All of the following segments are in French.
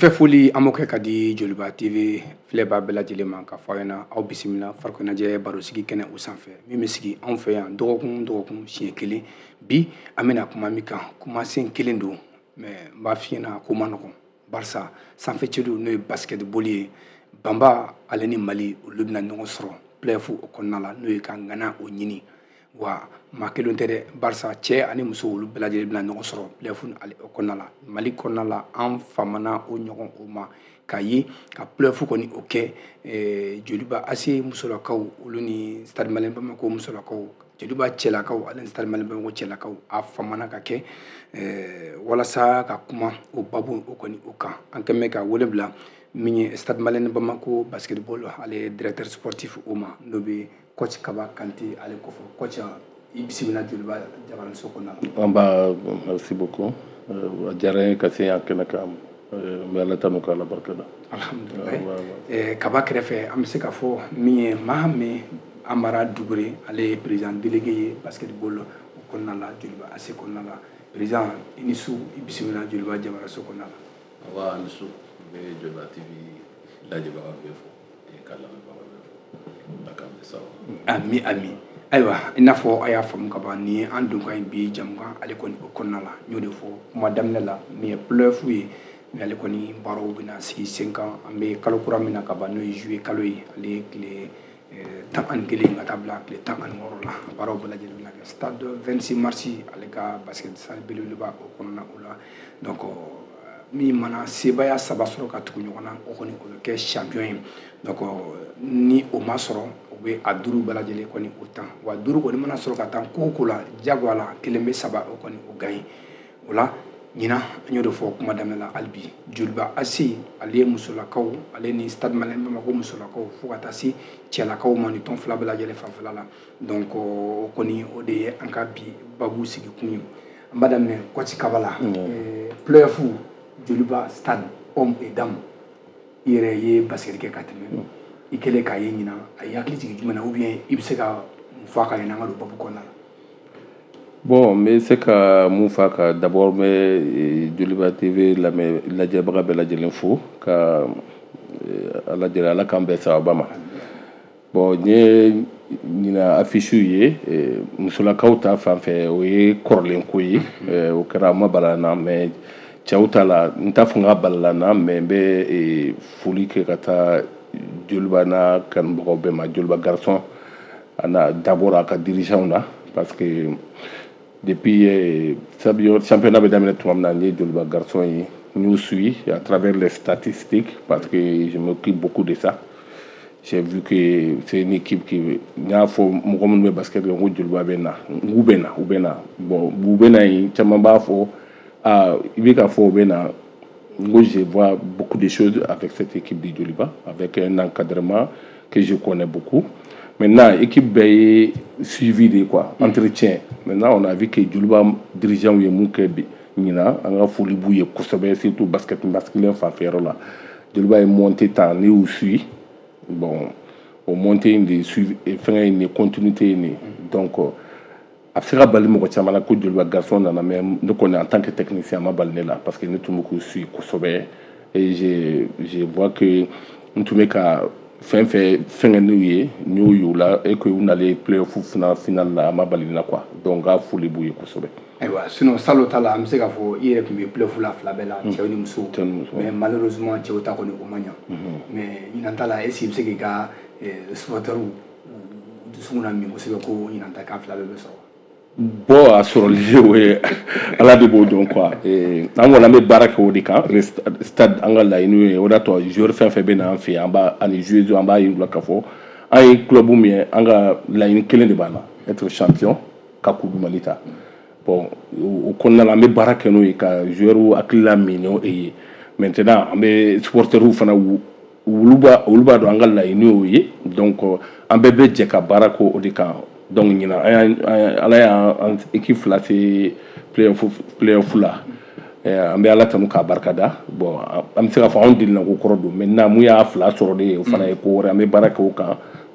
Sufɛ foli an b'o kɛ ka di Joliba TV filɛbaa bɛɛ lajɛlen ma ka fɔ a ɲɛna aw bisimila farikoloɲɛnajɛ barosigi kɛnɛ o sanfɛ min bɛ sigi anw fɛ yan dɔgɔkun siɲɛ kelen bi an bɛna kuma min kan kumasen kelen don mais n b'a f'i ɲɛna ko ma nɔgɔn barisa sanfɛcilu n'o ye basketball ye Banba ale ni Mali olu bɛna ɲɔgɔn sɔrɔ playoff o kɔnɔna la n'o ye ka ŋana o ɲini wa maa kelen tɛ dɛ barisa cɛ ani muso olu bɛɛ lajɛlen bɛna ɲɔgɔn sɔrɔ playoff o kɔnɔna la Mali kɔnɔna la an famana o ɲɔgɔn o ma ka ye ka playoff kɔni o kɛ Joliba AS musolakaw olu ni Stade Malien Bamako musolakaw Joliba cɛlakaw ale ni Stade Malien Bamako cɛlakaw a famana ka kɛ walasa ka kuma o babu o kɔni o kan an kɛmɛ ka wele bila min ye Stade Malien Bamako basketball ale directeur sportif o ma n'o bɛ coach Kaba Kanté ale kɔfɛ coach i bisimila Joliba Jabaraninso kɔnɔna la. An b'a merci beaucoup a diyara n ye ka se yan kɛnɛ kan n bɛ Ala tanu k'Ala barikada. Alhamdulilayi Kaba kɛrɛfɛ an bɛ se ka fɔ min ye Mahame Amara Dugure ale ye président délégué ye basketball o kɔnɔna la Joliba AS kɔnɔna la président i ni su i bisimila Joliba Jabaraninso kɔnɔna la. Awa ni su n bɛ Joliba TV lajɛbaga bɛɛ fɔ ka lamɛnbaga bɛɛ fɔ Ala k'an bɛɛ sababu. Ami ayiwa i n'a fɔ a y'a faamu ka ban ni an don ka ɲi bi jamukan ale kɔni o kɔnɔna la n y'o de fɔ kuma daminɛ la min ye playoff ye mais ale kɔni baaraw bɛna sigi sen kan an bɛ kalo kura min na ka ban n'o ye juillet kalo ye ale ye tile 11 ka taa bila tile 16 la baaraw bɛɛ lajɛlen bɛna kɛ stade 26 mars ale ka basket salle belebeleba o kɔnɔna o la donc min mana sebaya saba sɔrɔ ka tugu ɲɔgɔn na o kɔni o bɛ kɛ champion ye donc ni o ma sɔrɔ o bɛ a duuru bɛɛ lajɛlen kɔni o tan wa duuru kɔni mana sɔrɔ ka taa ko o ko la jagoya la kelen bɛ saba o kɔni o gagne o la ɲinan an y'o de fɔ kuma daminɛ la hali bi Joliba AS ale ye musolakaw ale ni Stade Malien Bamako musolakaw fo ka taa se cɛlakaw ma ni tɔn fila bɛɛ lajɛlen fanfɛla la donc o kɔni o de ye an ka bi babu sigi kun ye an b'a daminɛ coach Kaba la playoff Joliba Stade hommes et dames i yɛrɛ ye basket kɛ ka tɛmɛ i kɛlen k'a ye ɲinan a ye hakili jigin jumɛn na ou bien i bɛ se ka mun fɔ a kan ɲɛna an ka don babu kɔnɔna la. Bon n bɛ se ka mun fɔ a kan d'abord n bɛ Joliba TV lajɛbaga bɛɛ lajɛlen fo ka Ala deli Ala k'an bɛɛ sababa ma bon n ye ɲinan affiche ye musolakaw ta fanfɛ o ye kɔrɔlen ko ye o kɛra a ma bala na mais cɛw ta la n t'a fɔ n ka balala na mais n bɛ foli kɛ ka taa Joliba n'a kanubagaw bɛɛ ma Joliba garçon ana d'abord a ka dirigeant na parce que depuis championnat bɛ daminɛ tuma min na n ye Joliba garçon ye n y'u suivi à travers les statistiques parce que je m'occupe beaucoup de ça j'ai vu que c'est une équipe qui n y'a fɔ mɔgɔ minnu bɛ basket kɛ n ko Joliba bɛ na u bɛ na bon u bɛ na yen caman b'a fɔ i bɛ ka fɔ u bɛ na n je vois beaucoup de choses avec cette équipe de Joliba avec un encadrement que je connais beaucoup. Maintenant, l'équipe est suivie de quoi entretien. Maintenant, on a vu que Joliba dirigeant est mouké nina, on a folie bouillé surtout basket masculin faire là. Joliba est monté tant ni ou suit. Bon, au monter une suivi et faire une continuité donc a bɛ se ka bali mɔgɔ caman na ko Joliba garçon nana mais ne connais en tant que technicien ma bali ne la parce que ne tun bɛ k'u suit kosɛbɛ et je vois que n tun bɛ ka fɛn n'u ye n y'o y'u la et que u nalen playoff final la a ma bali na quoi donc a foli b'u ye kosɛbɛ. Ayiwa sinon salon ta la an bɛ se ka fɔ i yɛrɛ tun bɛ playoff la fila bɛɛ la cɛw ni musow mais malheureusement cɛw ta kɔni o ma ɲa mais ɲinan ta la est-ce que i bɛ se k'i ka supporters dusukun na min kosɛbɛ ko ɲinan ta kan fila bɛɛ bɛ sɔrɔ. Bon a sɔrɔli o ye Ala de b'o dɔn quoi an kɔni an bɛ baara kɛ o de kan stade an ka laɲini ye o de y'a to joueur fɛn fɛn bɛ na an fɛ yen an b'a ani joueurs an b'a yir'u la k'a fɔ an ye club min ye an ka laɲini kelen de b'an na être champion ka coupe du Mali ta bon o kɔnɔna la an bɛ baara kɛ n'o ye ka joueurs hakilila min n'o ye maintenant an bɛ supporters fana olu b'a dɔn an ka laɲini y'o ye donc an bɛɛ bɛ jɛ ka baara kɛ o de kan. Donc ɲinan Ala y'an équipe fila se playoff la an bɛ Ala tanu k'a barikada bon an bɛ se ka fɔ anw delila ko kɔrɔ don maintenant mun y'a fila sɔrɔ de o fana ye ko wɛrɛ an bɛ baara kɛ o kan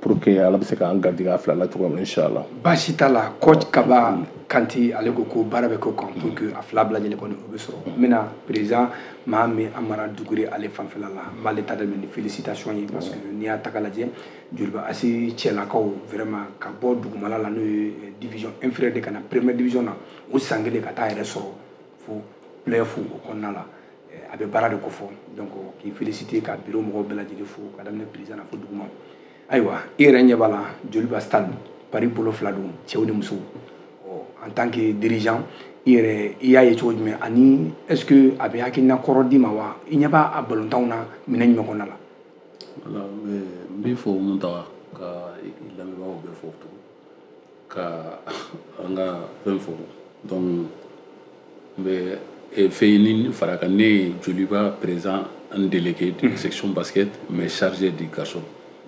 pour que ala bɛ se k'an garijɛgɛ fila la cogo min inchallah baasi t'a la coach Kaba Kanti ale ko baara bɛ k'o kan pour que a fila bɛɛ lajɛlen kɔni o bɛ sɔrɔ n bɛna président Mahame Amara Dukure ale fanfɛla la n b'ale ta daminɛ ni félicitation ye parce que n'i y'a ta k'a lajɛ Joliba AS cɛlakaw vraiment ka bɔ dugumala la n'o ye division inférieure de ka na première division na o san kelen ka taa yɛrɛ sɔrɔ fo play-off o kɔnɔna la a bɛ baara de ko fɔ donc k'i féliciter ka bureau mɔgɔw bɛɛ lajɛlen fo ka daminɛ président na fo duguma ayiwa i yɛrɛ ɲɛ b'a la Joliba stade Paris bolo fila don cɛw ni musow en tant que dirigeant i yɛrɛ i y'a ye cogo jumɛn ani est ce que a bɛ hakilina kɔrɔ d'i ma wa i ɲɛ b'a balontanw na minɛn jumɛn kɔnɔna la voilà n b'i fɔ Muntaga ka lamɛnbagaw bɛɛ fɔ tugun ka an ka fɛn fɔ donc n bɛ fɛn ɲini fara kan ne ye Joliba président un délégué de section basket mais chargé du garçon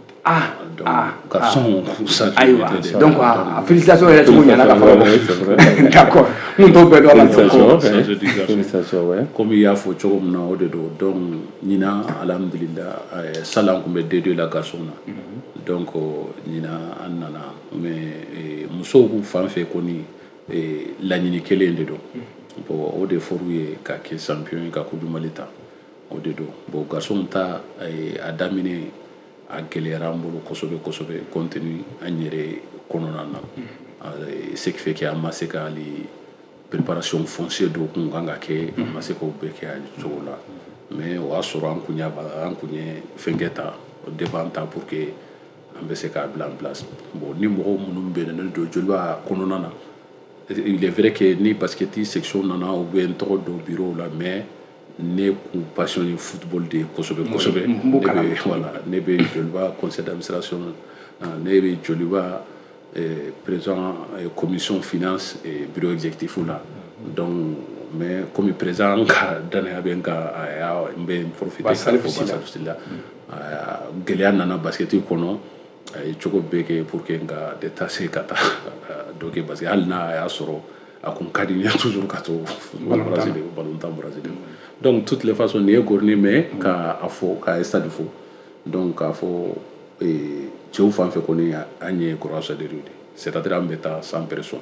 garçon ayiwa donc félicitations yɛrɛ cogo ɲana ka fɔ d'accord mun t'o bɛɛ dɔn a la chargé du garçon comme i y'a fɔ cogo min na o de don donc ɲina alhamdulillah salan kun bɛ D2 la garçon na donc ɲina an nana mais musow b'u fan fɛ kɔni laɲini kelen de don bon o de fɔr'u ye ka kɛ champion ye ka coupe du Mali ta o de don bon garçon ta a daminɛ a gɛlɛyara an bolo kosɛbɛ kosɛbɛ compte tenu an yɛrɛ kɔnɔna na ce qui fait que an ma se ka hali préparation foncière dɔw kun kan ka kɛ an ma se k'o bɛɛ kɛ a cogo la mais o y'a sɔrɔ an kun ye fɛn kɛ ta devant ta pour que an bɛ se k'a bila en place bon ni mɔgɔw minnu bɛ ne don Joliba kɔnɔna na il est vrai que ni basket section nana u bɛ n tɔgɔ don bureau la mais ne kun passionné football de kosɛbɛ kosɛbɛ ne bɛ Joliba conseil d'administration ne bɛ Joliba président commission finance et bureau exécutif la donc mais comme président ka danaya bɛ n kan n bɛ n profiter ka fɔ Basalusi la gɛlɛya nana basket kɔnɔ a ye cogo bɛɛ kɛ pour que n ka détacher ka taa dɔ kɛ parce que hali n'a y'a sɔrɔ a kun ka di n ye toujours ka to balontan Brazil donc toutes les façons nin ye gɔrɔni mais k'a fɔ k'a stade fo donc k'a fɔ cɛw fan fɛ kɔni an ye croissance de rue c'est à dire an bɛ taa sans pression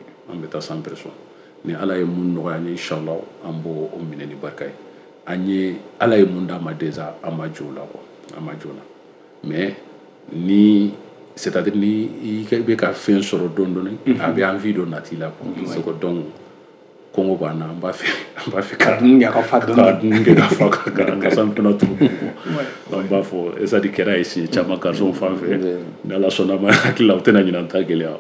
ni ala ye mun nɔgɔya an ye inchallah an b'o minɛ ni barika ye an ye ala ye mun d'a ma déjà an ma jɔ o la quoi an ma jɔ o la mais ni c'est à dire ni i bɛ ka fɛn sɔrɔ dɔɔni dɔɔni a bɛ envie dɔ nati la quoi donc kɔngɔ b'an na an b'a fɛ ka dumuni kɛ ka fa ka sanfɛla turu an b'a fɔ esadi kɛra ye siɲɛ caman garçon fan fɛ ni ala sɔnna ma hakili la u tɛna ɲinɛ an ta gɛlɛya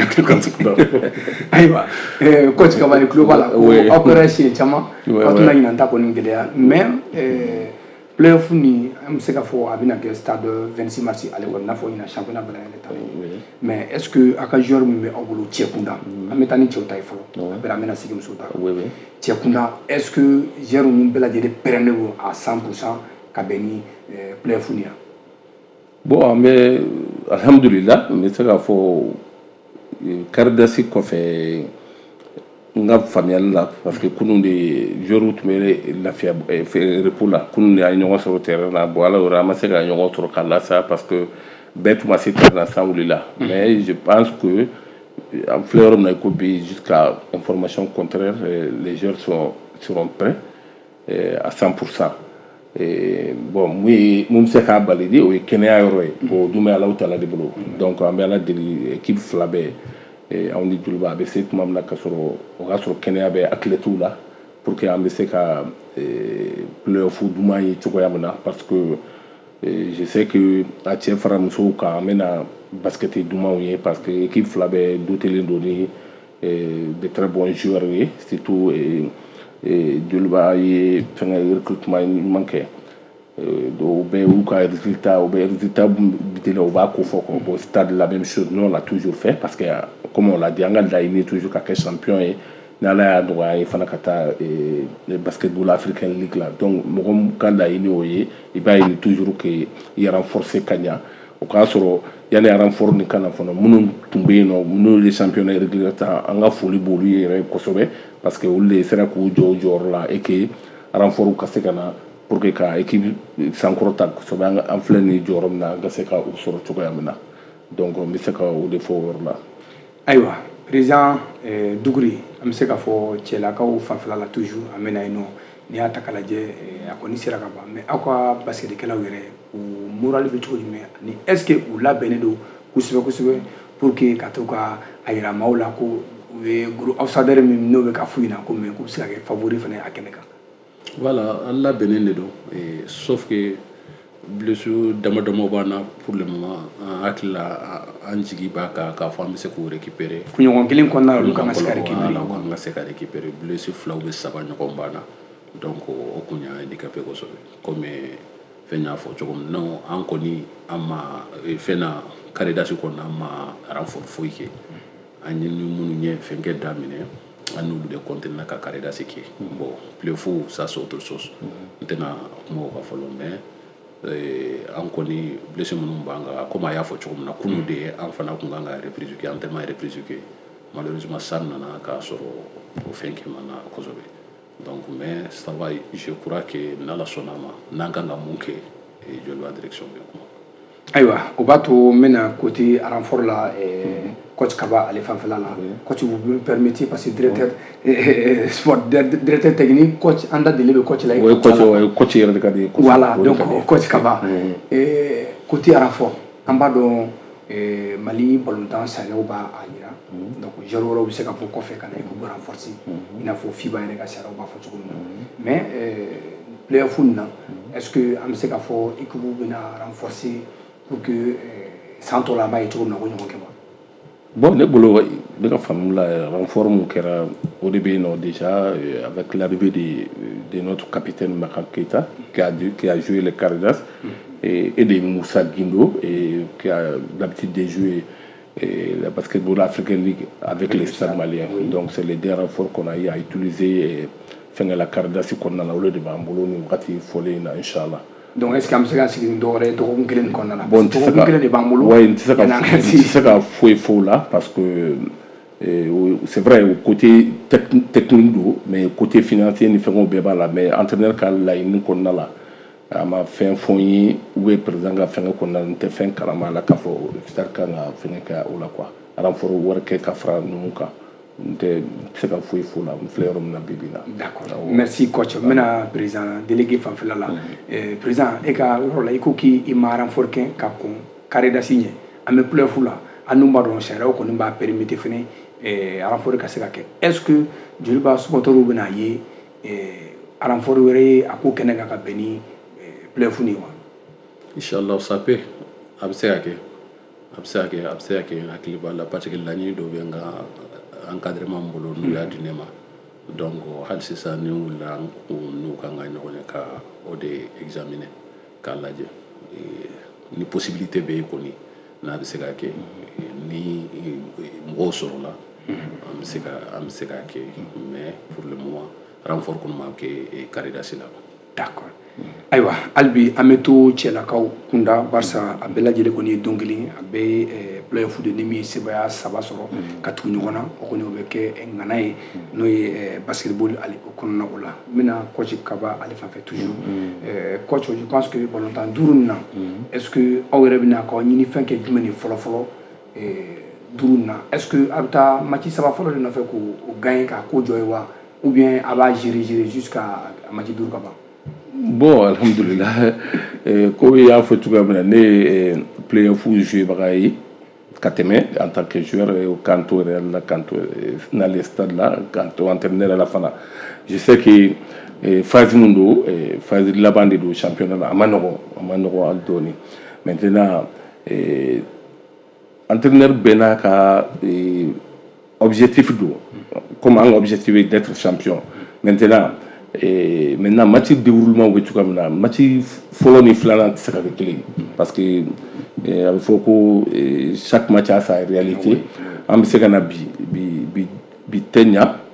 ayiwa coach Kabali tulo b'a la ko aw kɛra siɲɛ caman aw tɛna ɲinɛ an ta kɔni gɛlɛya mais play-off ni an bɛ se ka fɔ a bɛna kɛ stade 26 mars ale kɔni n'a fɔ ɲina championnat bɛɛ lajɛlen ta mais est ce que a ka joueur min bɛ aw bolo cɛ kunda an bɛ taa ni cɛw ta ye fɔlɔ après an bɛna sigi musow ta cɛ kunda est ce que joueur ninnu bɛɛ lajɛlen pɛrɛnnen don à 100% ka bɛn ni play-off ni yan bon an bɛ alhamdulillah n bɛ se k'a fɔ karidasi kɔfɛ n ka faamuyali la parce que kunun de joueurs tun bɛ lafiya repos la kunun de an ye ɲɔgɔn sɔrɔ terrain na bon ala yɔrɔ an ma se ka ɲɔgɔn sɔrɔ k'a lasa parce que bɛɛ tun ma se terrain na san wulila mais je pense que an filɛ yɔrɔ min na i ko bi jusqu'à information contraire les joueurs seront prêts à 100%. Bon mun bɛ se k'a bali de o ye kɛnɛya yɔrɔ ye o dun bɛ Alahu Taala de bolo donc an bɛ ala deli équipe fila bɛɛ anw ni Joliba a bɛ se tuma min na ka sɔrɔ o ka sɔrɔ kɛnɛya bɛ athlètes la pour que an bɛ se ka play-off duman ye cogoya min na parce que je sais que a cɛ fara musow kan an bɛna basket dumanw ye parce que équipe fila bɛɛ dotelen don ni de très bons joueurs ye surtout Joliba ye fɛngɛ recrutement ɲuman kɛ o bɛ u ka résultat o bɛ résultat bitela o b'a ko fɔ quoi bon stade la même chose nous on l'a toujours fait parce que comme on l'a dit an ka laɲini toujours ka kɛ champion ye ni ala y'a nɔgɔya ye fana ka taa basketball africain league la donc mɔgɔ ka laɲini o ye i b'a ɲini toujours que i renforcer ka ɲa o k'a sɔrɔ yanni renfort nin kana fana minnu tun bɛ yen nɔ n'olu ye championnat régulier ta an ka foli b'olu ye yɛrɛ kosɛbɛ parce que olu de sera k'u jɔ o jɔyɔrɔ la et que renfort ka se ka na pour que ka équipe sankɔrɔta kosɛbɛ an filɛ nin jɔyɔrɔ min na an ka se ka o sɔrɔ cogoya min na donc n bɛ se ka o de fɔ o yɔrɔ la. ayiwa président Duguri an bɛ se k'a fɔ cɛlakaw fanfɛla la toujours an bɛ na yen nɔ n'i y'a ta k'a lajɛ a kɔni sera ka ban mais aw ka baskettikɛlaw yɛrɛ u morali bɛ cogo jumɛn ani est ce que u labɛnnen don kosɛbɛ kosɛbɛ pour que ka to ka a yira maaw la ko u ye groupe outsider min n'o bɛ ka f'u ɲɛna ko mais k'u bɛ se ka kɛ favori fana a kɛnɛ kan. voilà an labɛnnen de don sauf que blessure damadama b'an na pour le moment an hakili la an jigi b'a kan k'a fɔ an bɛ se k'o récupérer kunɲɔgɔn kelen kɔnɔna la olu kan ka se ka récupérer olu kan ka se ka récupérer blessure filaw bɛ saba ɲɔgɔn b'an na donc o kun y'a handicapé kosɛbɛ comme fɛn y'a fɔ cogo min non an kɔni an ma fɛn na Caridas kɔnɔ an ma renfort foyi kɛ an ye ni minnu ye fɛn kɛ daminɛ an n'olu de continuer ka Caridas kɛ bon play-fou ça c'est autre chose n tɛna kuma o kan fɔlɔ mais an kɔni blessé minnu b'an kan comme a y'a fɔ cogo min na kunu de an fana kun kan ka reprise kɛ an tɛ ma reprise kɛ malheureusement ça nana k'a sɔrɔ o fɛn kɛ man na kosɛbɛ donc mais ça va je crois que n'ala sɔnna ma n'an kan ka mun kɛ joliba direction bɛ kuma. ayiwa o b'a to n bɛna côté renfort la coach Kaba ale fanfɛla la coach vous me permettez parce que directeur sport directeur technique coach an da deli bɛ coach la. o ye coach yɛrɛ de ka di ye. voilà donc coach Kaba côté renfort an b'a dɔn Mali balontan sariyaw b'a yira donc joueurs wɛrɛw bɛ se ka bɔ kɔfɛ ka na équipe renforcer i n'a fɔ FIBA yɛrɛ ka sariyaw b'a fɔ cogo min na mais play-off na est ce que an bɛ se ka fɔ équipe bɛna renforcer pour que san tɔ la an b'a ye cogo min na ko ɲɔgɔn kɛ wa. bon ne bolo ne ka faamu la renfort mun kɛra o de bɛ yen nɔ déjà avec l'arrivée de notre capitaine Makan Keita qui a joué les Caridas et de Moussa Guindo qui a l'habitude de jouer la Basketball African League avec les Stades maliens. Donc c'est les deux renforts qu'on a eu à utiliser la Caridas qu'on a là au lieu de Bambolo ni wakati fole na inchallah. Donc est-ce que am se ka sigi dɔwɛrɛ dɔgɔkun kelen kɔnɔna la. Bon dɔgɔkun kelen de b'an bolo. Ouais, n tɛ se ka foyi fo la parce que c'est vrai au côté technique do mais côté financier ni fɛnw bɛɛ b'a la mais entraîneur ka laɲini kɔnɔna la a ma fɛn fɔ n ye ou bien président ka fɛngɛ kɔnɔna la n tɛ fɛn kalama la k'a fɔ star kan ka fɛngɛ kɛ o la quoi renfort wɛrɛ kɛ ka fara ninnu kan n tɛ se ka foyi fo la n filɛ yɔrɔ min na bi bi la. d'accord merci coach n bɛna président délégué fanfɛla la président e ka yɔrɔ la i ko k'i ma renfort kɛ ka kɔn Caridas ɲɛ an bɛ play-off la an dun b'a dɔn sariyaw kɔni b'a permettre fɛnɛ renfort ka se ka kɛ est ce que joliba supporters bɛna ye renfort wɛrɛ ye a ko kɛnɛ kan ka bɛn ni play-off ni wa. Inch'Allah ça peut a bɛ se ka kɛ a bɛ se ka kɛ a bɛ se ka kɛ hakili b'a la parce que laɲini dɔ bɛ n ka encadrement min bolo n'u y'a di ne ma donc hali sisan ni wulila n'u kan ka ɲɔgɔn ye ka o de examiner k'a lajɛ ni possibilité bɛ yen kɔni n'a bɛ se ka kɛ ni mɔgɔw sɔrɔla an bɛ se ka kɛ mais pour le moment renfort kɔni ma kɛ Caridas la. d'accord ayiwa hali bi an bɛ to cɛlakaw kunda barisa a bɛɛ lajɛlen kɔni ye don kelen a bɛ play-off de ni min ye sebaya saba sɔrɔ ka tugu ɲɔgɔn na o kɔni o bɛ kɛ ŋana ye n'o ye basketball ali o kɔnɔna o la n bɛna coach Kaba ale fan fɛ toujours coach je pense que balontan duuru nin na est ce que aw yɛrɛ bɛna k'aw ɲini fɛn kɛ jumɛn de fɔlɔ fɔlɔ duuru nin na est ce que a bɛ taa match saba fɔlɔ de nɔfɛ k'o gagner k'a ko jɔ ye wa ou bien a b'a gérer jusqu'à match duuru ka ban. bon alhamdulillah ko y'a fɔ cogoya min na ne ye play-off jouebaga ye ka tɛmɛ en tant que joueur kanto yɛrɛ la kanto dans les stades là kanto entraîneur la fana je sais que phase min don phase laban de don championnat la a ma nɔgɔn hali dɔɔni maintenant entraîneur bɛɛ n'a ka objectif don comme an ka objectif est d'être champion maintenant match déroulement bɛ cogoya min na match fɔlɔ ni filanan tɛ se ka kɛ kelen parce que a bɛ fɔ ko chaque match a sa réalité an bɛ se ka na bi tɛ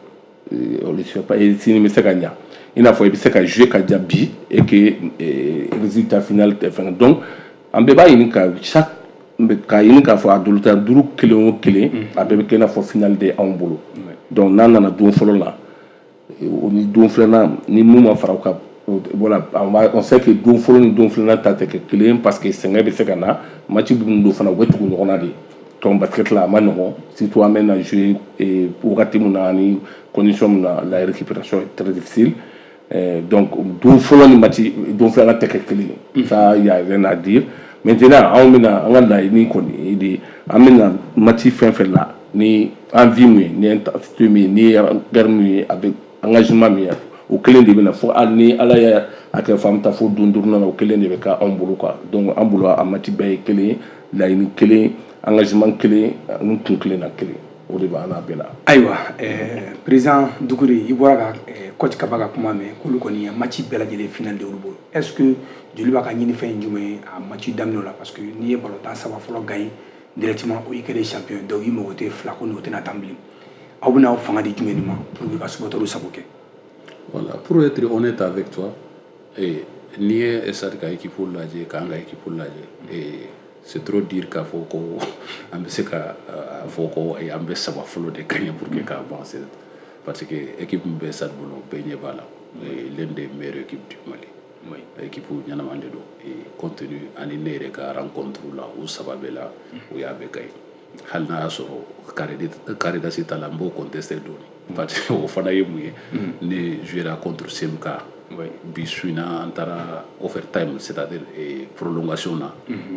ɲa sini bɛ se ka ɲa i n'a fɔ i bɛ se ka jouer ka ja bi et que résultat final tɛ fɛn donc an bɛɛ b'a ɲini k'a ɲini k'a fɔ a doluta duuru kelen o kelen a bɛɛ bɛ kɛ i n'a fɔ final de anw bolo donc n'an nana don fɔlɔ la o ni don filanan ni mun ma fara o kan voilà on sait que don fɔlɔ ni don filanan ta tɛ kɛ kelen parce que sɛgɛn bɛ se ka na match minnu don fana u bɛ tugu ɲɔgɔn na de donc basket la a ma nɔgɔn surtout an bɛ na jouer wagati min na ni condition min na la récupération est très difficile donc don fɔlɔ ni match don filanan tɛ kɛ kelen ça y a rien à dire maintenant anw bɛna an ka laɲini kɔni de an bɛna match fɛn fɛn la ni envie min ye ni intensité min ye ni guerre min ye avec engagement min ye o kelen de bɛna fɔ hali ni ala y'a kɛ fɔ an bɛ taa fɔ don duurunan na o kelen de bɛ kɛ anw bolo quoi donc an bolo a match bɛɛ ye kelen ye laɲini kelen engagement kelen ani kun kelen na kelen o de b'an n'a bɛɛ la. ayiwa président Dukure i bɔra ka coach Kaba ka kuma mɛn k'olu kɔni ye match bɛɛ lajɛlen final de olu bolo est ce que joli b'a ka ɲini fɛn jumɛn ye a match daminɛ la parce que n'i ye ballon saba fɔlɔ gagné directement o y'i kɛra champion donc i mago tɛ fila ko n'o tɛna tan bilen aw bɛna aw fanga di jumɛn de ma pour que ka supporter sago kɛ. Voilà, pour être honnête avec toi, n'i ye Esad ka équipe lajɛ k'an ka équipe lajɛ c'est trop dire k'a fɔ ko an bɛ se ka fɔ ko an bɛ saba fɔlɔ de gagner pour que k'a avancer parce que équipe min bɛ Esad bolo bɛɛ ɲɛ b'a la l'une des meilleures équipes du Mali. Équipe ɲɛnaman de don compte tenu ani ne yɛrɛ ka rencontre la o saba bɛɛ la o y'a bɛɛ gagner hali n'a y'a sɔrɔ Karidasi ta la n b'o contester dɔɔni. Parce que o fana ye mun ye ne jouera contre CMK bi su in na an taara overtime c'est-à-dire prolongation na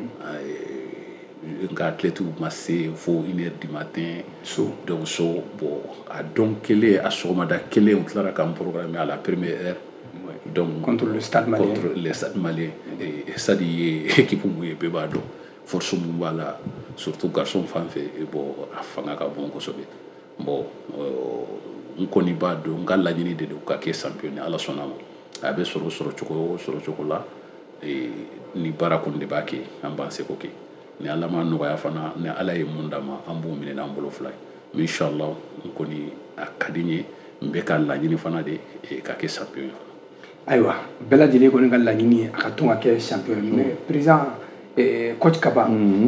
nka athlètes ma se fo 1h du matin donc so bon a don kelen a sɔgɔmada kelen u tilara k'an programmer à la première heure donc contre le Stade Malien Stade ye équipe mun ye bɛɛ b'a dɔn force mun b'a la surtout garçon fan fɛ bon a fanga ka bon kosɛbɛ bon n kɔni b'a dɔn n ka laɲini de don ka kɛ champion ni ala sɔnna ma a bɛ sɔrɔ cogo la ni baara kɔni de b'a kɛ an b'an seko kɛ ni ala ma nɔgɔya fana ni ala ye mun d'a ma an b'o minɛ n'an bolo fila ye mais inchallah n kɔni a ka di n ye n bɛ ka laɲini fana de ka kɛ champion ye fana. ayiwa bɛɛ lajɛlen kɔni ka laɲini ye a ka to ka kɛ champion mais président coach Kaba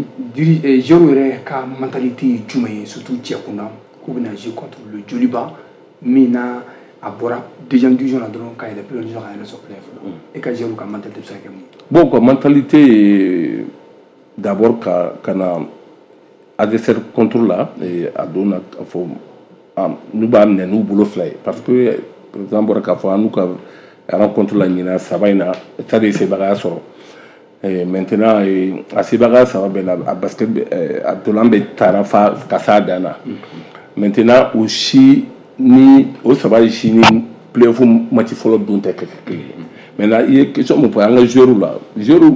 joueur yɛrɛ ka mentalité ye jumɛn ye surtout cɛ kunda k'u bɛna jouer contre le Joliba min na a bɔra deuxième division la dɔrɔn ka yɛlɛ première division ka yɛlɛ sɔrɔ play fɔlɔ e ka joueur ka mentalité bɛ se ka kɛ mun ye. bon quoi mentalité d'abord ka na adversaire contre la a don na k'a fɔ n'u b'a minɛ n'u bolo fila ye parce que par exemple bɔra k'a fɔ an n'u ka rencontre la ɲinan saba in na ça de sebagaya sɔrɔ. Maintenant a sebaga saba bɛɛ la a basket a dolan bɛ taara fa ka s'a dan na maintenant o si ni o saba si ni playoff match fɔlɔ don tɛ kɛ kelen maintenant i ye question mun fɔ an ka joueur la joueur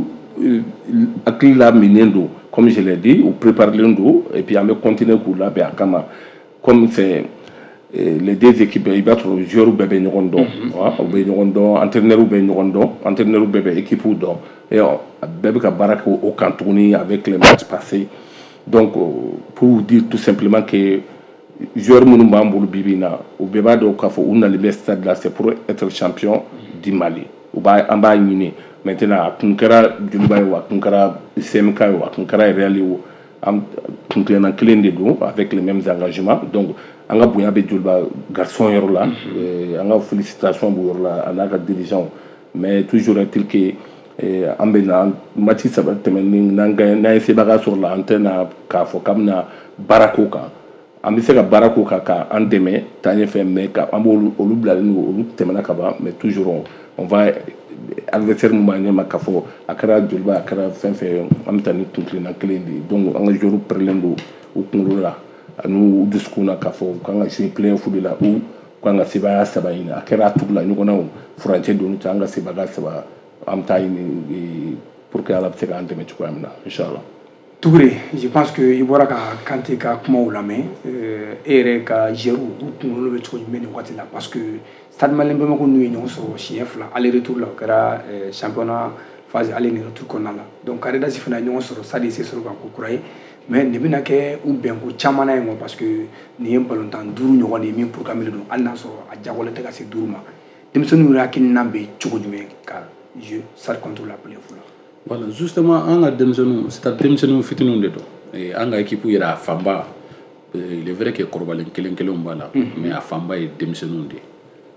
hakili la minɛn don comme je l'ai dit u préparelen don et puis an bɛ continuer k'u labɛn a kama comme c'est les deux équipes i b'a sɔrɔ joueur bɛɛ bɛ ɲɔgɔn dɔn u bɛ ɲɔgɔn dɔn entraîneur bɛ ɲɔgɔn dɔn entraîneur bɛɛ bɛ équipe dɔn et bɛɛ bɛ ka baara kɛ o kan tuguni avec les matchs passés donc pour vous dire tout simplement que joueur minnu b'an bolo bibi na u bɛɛ b'a dɔn k'a fɔ u nalen bɛ stade là c'est pour être champion du Mali an b'a ɲini maintenant a kun kɛra Joliba ye o a kun kɛra CMK ye o a kun kɛra Real ye o an kun tilenna kelen de don avec les mêmes engagements donc an ka bonya bɛ Joliba garçon yɔrɔ la an ka félicitation b'o yɔrɔ la a n'a ka dirigeant mais toujours est-il que an bɛ na match saba tɛmɛnen n'an ye sebaga sɔrɔ la an tɛ na k'a fɔ k'an bɛna baara k'o kan an bɛ se ka baara k'o kan k'an dɛmɛ taa ɲɛfɛ mais an b'olu bilalen don olu tɛmɛna ka ban mais toujours on va adversaire mun b'a ɲɛma k'a fɔ a kɛra Joliba a kɛra fɛn fɛn an bɛ taa ni kun tilenna kelen de ye donc an ka joueur pɛrɛlen don u kunkolo la ani u dusukun na k'a fɔ u kan ka jouer playoff de la ou k'an ka sebaaya saba ɲini a kɛra a tugu la ɲɔgɔn na o furancɛ donni cɛ an ka sebaga saba an bɛ taa ɲini pour que ala bɛ se k'an dɛmɛ cogoya min na inchallah. Touré, je pense que i bɔra ka Kanté ka kumaw lamɛn e yɛrɛ ka joueur u kunkolo bɛ cogo jumɛn nin waati la parce que Stade Malien Bamako n'u ye ɲɔgɔn sɔrɔ siɲɛ fila aller retour la o kɛra championnat phase aller ni retour kɔnɔna la donc Karidasi fana ye ɲɔgɔn sɔrɔ Stade ye se sɔrɔ ka ko kura ye mais nin bɛna kɛ u bɛnko caman na yen parce que nin ye ballontan 5 ɲɔgɔn de ye min programme don hali n'a sɔrɔ a diyagoyalen tɛ ka se 5 ma denmisɛnninw yɛrɛ hakilina bɛ cogo jumɛn ka jouer Stade contre la playoff la. Voilà, justement an ka denmisɛnninw c'est-à-dire denmisɛnninw fitininw de don an ka équipe yɛrɛ a fanba il est vrai que kɔrɔbalen kelen kelenw b'a la mais a fanba ye denmisɛnninw de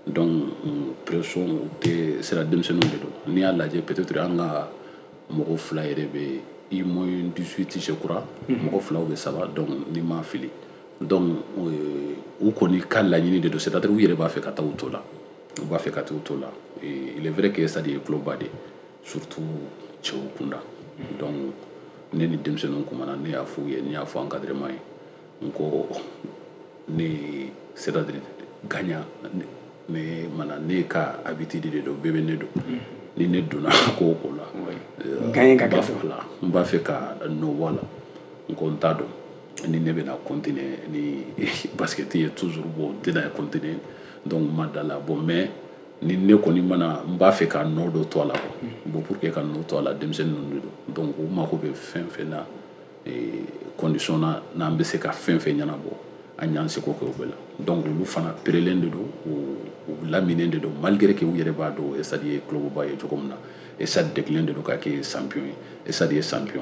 donc pression tɛ sera denmisɛnninw de don n'i y'a lajɛ peut-être an ka mɔgɔ fila yɛrɛ bɛ i moins 18 je crois mɔgɔ fila ou bien saba donc n'i ma fili donc u kɔni ka laɲini de don c'est-à-dire u yɛrɛ b'a fɛ ka taa u to la u b'a fɛ ka taa u to la il est vrai que ça dit club de surtout cɛw kunda donc ne ni denmisɛnninw kumana ne y'a fɔ u ye ne y'a fɔ encadrement ye n ko ne c'est-à-dire gagnant mais mana ne ka habitude de don bɛɛ bɛ ne don ni ne donna ko o ko la gagner ka kɛ n b'a fɛ ka nɔ bɔ a la n ko n t'a dɔn ni ne bɛna continuer ni basket ye toujours bon n tɛna continuer donc n ma da la bon mais ni ne kɔni mana n b'a fɛ ka nɔ dɔ to a la bon pour que ka nɔ to a la denmisɛnnin ninnu de don donc u mako bɛ fɛn fɛn na condition na n'an bɛ se ka fɛn fɛn ɲɛnabɔ an y'an seko kɛ o bɛɛ la donc olu fana perelen de don u laminen de don malgré que u yɛrɛ b'a dɔn Esadi ye clubba ye cogo min na Esadi degelen de don ka kɛ champion ye Esadi ye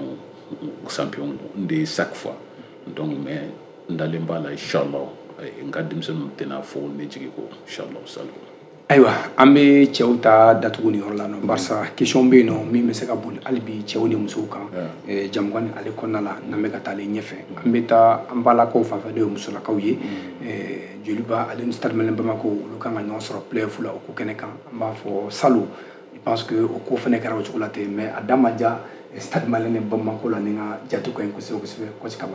champion de chaque fois donc mais n dalen b'a la inchallah n ka denmisɛnninw tɛna fɔ ne jigi ko inchallah salu ayiwa an bɛ cɛw ta datugu ni yɔrɔ la nɔ barisa question bɛ yen nɔ min bɛ se ka boli hali bi cɛw ni musow kan jamukan ni ale kɔnɔna la n'an bɛ ka taa ale ɲɛfɛ an bɛ taa an balakaw fan fɛ n'o ye musolakaw ye Joliba ale ni Stade Malien Bamako olu kan ka ɲɔgɔn sɔrɔ play-off la o ko kɛnɛ kan an b'a fɔ Salou je pense que o ko fana kɛra o cogo la ten mais a da ma ja Stade Malien Bamako la ni ka jate ka ɲi kosɛbɛ kosɛbɛ Coach Kaba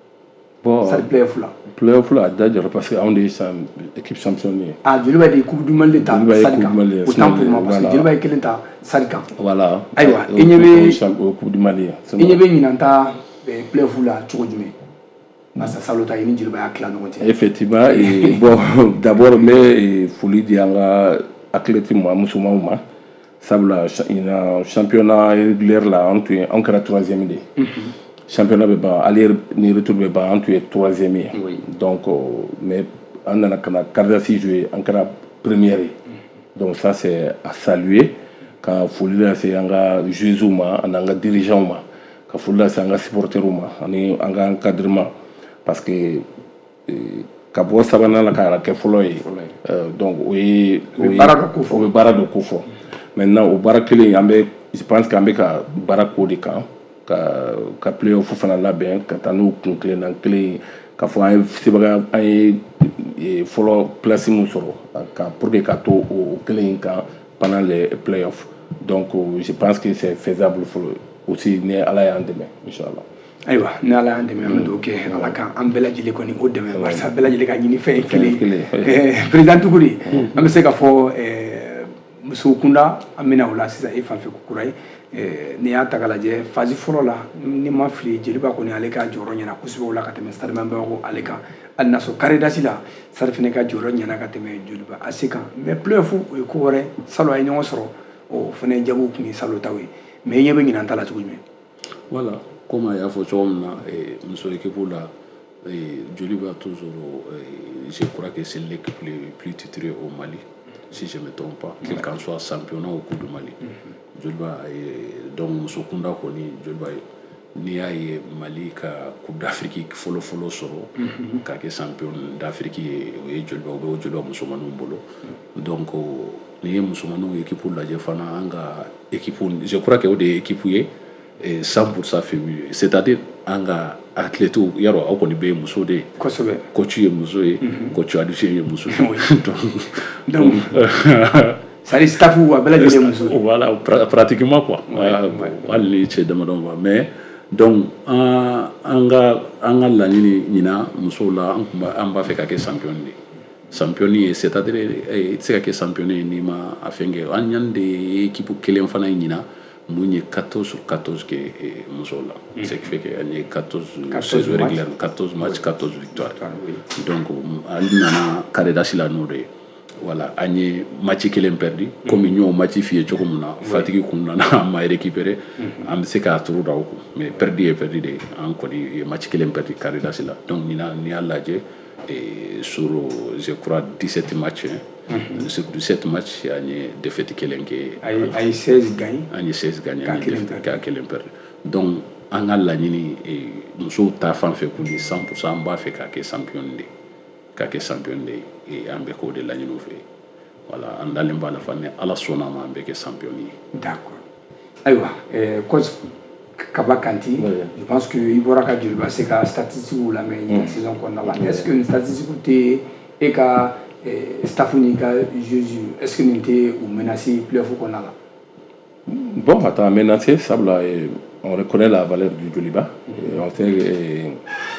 bon Stade play-off la a da jɔra parce que anw de ye équipe championne ye Joliba de ye coupe du monde ta Stade kan autant pour moi parce que Joliba ye kelen ta Stade kan voilà ayiwa i ɲɛ bɛ coupe du monde ye i ɲɛ bɛ ɲinan ta play-off la cogo jumɛn Masa Salou ta i ni Joliba y'a tila ɲɔgɔn cɛ effectivement bon d'abord n bɛ foli di an ka athlète musomanw ma sabula championnat régulier la an kɛra 3e de championnat bɛ ban aller ni retour bɛ ban an tun ye 3e ye donc mais an nana ka na quart-d'finale jouer an kɛra première ye donc ça c'est à saluer ka foli lase an ka joueuses ma ani an ka dirigeants ma ka foli lase an ka supporters ma ani an ka encadrement parce que ka bɔ sabanan la ka kɛ fɔlɔ ye donc o ye baara dɔ ko fɔ maintenant o baara kelen an bɛ je pense que an bɛ ka baara k'o de kan ka play-off fana labɛn ka taa n'o kun kelenna kelen ka fɔ an ye sebaga an ye fɔlɔ place min sɔrɔ pour que ka to o kelen kan pendant les play-off donc je pense que c'est faisable aussi ni Ala y'an dɛmɛ inchallah ayiwa ni Ala y'an dɛmɛ an bɛ dugawu kɛ Ala ka an bɛɛ lajɛlen kɔni o dɛmɛ barisa bɛɛ lajɛlen ka ɲini fɛn ye kelen président Tukuri an bɛ se ka fɔ musow kunda an bɛna o la sisan e fan fɛ kura ye n'i y'a ta k'a lajɛ phase fɔlɔ la ni ma fili Jeliba kɔni ale ka jɔyɔrɔ ɲɛna kosɛbɛ o la ka tɛmɛ Stade Malien Bamako ale kan hali n'a sɔrɔ karisidasi la Stade fana ka jɔyɔrɔ ɲɛna ka tɛmɛ Joliba AC kan mais play-off o ye ko wɛrɛ Salou a ye ɲɔgɔn sɔrɔ o fana jagow tun ye Salou taw ye mais i ɲɛ bɛ ɲinan ta la cogo jumɛn voilà comme a y'a fɔ cogo min na muso équipe la Joliba toujours je crois que c'est l'équipe plus titrée au Mali si je ne me trompe pas quel qu'en soit championnat au Coupe du Mali Joliba donc muso kunda kɔni Joliba n'i y'a ye Mali ka Coupe d'Afrique fɔlɔ sɔrɔ k'a kɛ champion d'Afrique ye o ye Joliba o bɛ o Joliba musomanninw bolo donc n'i ye musomanninw équipe lajɛ fana an ka équipe je crois que o de ye équipe ye 100% féminin c'est-à-dire an ka athlètes yarɔ aw kɔni bɛɛ ye muso de ye kosɛbɛ coach ye muso ye coach adjoint ye muso ye donc c'est-à-dire staff a bɛɛ lajɛlen muso voilà pratiquement quoi hali ni cɛ damadɔ ma mais donc an ka laɲini ɲina musow la an b'a fɛ ka kɛ champion ye c'est-à-dire i tɛ se ka kɛ champion ye n'i ma a fɛn kɛ an ɲani de ye équipe kelen fana ye ɲina mun ye 14 sur 14 kɛ musow la ce qui fait que an ye 14 saison régulière 14 matchs 14 victoires donc hali nana karisidasi la n'o de ye voilà an ye match kelen perdu comme n y'o match f'i ye cogo min na fatigi kun nana an ma récupérer an bɛ se k'a turu da o kun mais perdu ye perdu de an kɔni ye match kelen perdu karisidasi la donc n'i y'a lajɛ sur je crois 17 matchs sur 17 matchs an ye défaite kelen kɛ a ye 16 gagné an ye 16 gagné an ye défaite kelen perdu donc an ka laɲini musow ta fan fɛ kɔni 100% an b'a fɛ k'a kɛ champion de ye an bɛ k'o de laɲini u fɛ voilà an dalen b'a la fana ala sɔnna ma an bɛ kɛ champion ye. D'accord. Ayiwa coach Kaba Kanti, je pense que il bɔra ka Joliba se ka statistique la mais saison kɔnɔna la est-ce que une statistique tɛ e ka staff ni ka juge est-ce que nin tɛ u menacer playoff kɔnɔna la? Bon, attends, menacer, ça, on reconnaît la valeur du Joliba. On sait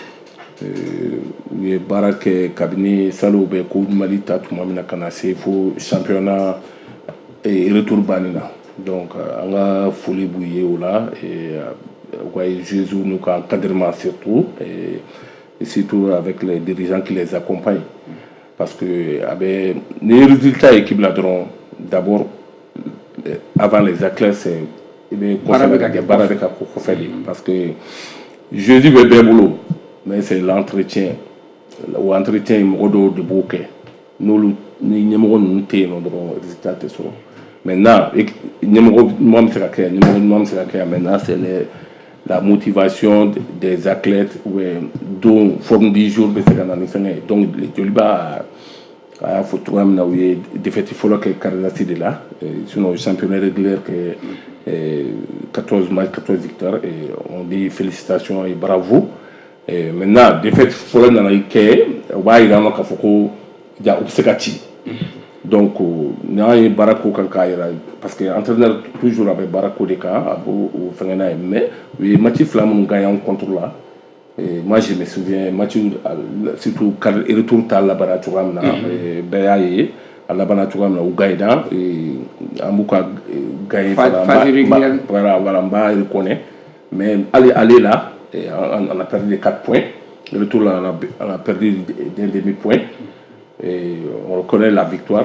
u ye baara kɛ kabini salo bɛ ko Mali ta tuma min na ka na se fo championnat retour banni na donc an ka foli b'u ye o la u ka joueurs n'u ka encadrement surtout avec les dirigeants qui les accompagnent parce que les résultats équipe là dɔrɔn d'abord avant les athlètes c'est i bɛ baara bɛ ka kɔfɛ de parce que joueurs bɛ bɛɛ bolo mais c'est l'entretien o entretien mɔgɔ dɔw de b'o kɛ n'olu ni ɲɛmɔgɔ ninnu tɛ yen nɔ dɔrɔn résultat tɛ sɔrɔ maintenant ɲɛmɔgɔ ɲuman bɛ se ka kɛ ɲɛmɔgɔ ɲuman bɛ se ka kɛ maintenant c'est la motivation des athlètes ou dont forme du jour bɛ se ka na ni fɛngɛ ye donc Joliba a y'a fɔ cogoya min na u ye défaite fɔlɔ kɛ Caridasi de la sinon championnat régulier kɛ 14 matchs 14 victoires et on dit félicitations et bravo. Maintenant défaite fɔlɔ nana kɛ u b'a yira an na k'a fɔ ko ja u bɛ se ka ci donc n'an ye baara ko kan k'a yira parce que entraîneur toujours a bɛ baara ko de kan a b'o fɛngɛ n'a ye mais u ye match fila minnu gagné an contre la moi je me souviens match surtout retour ta labanna cogoya min na bɛɛ y'a ye a labanna cogoya min na u gagné na an b'u ka gagné voilà n b'a reconnaître mais aller là on a perdu les 4 points. Le retour là, on a perdu des demi-points. Et on reconnaît la victoire.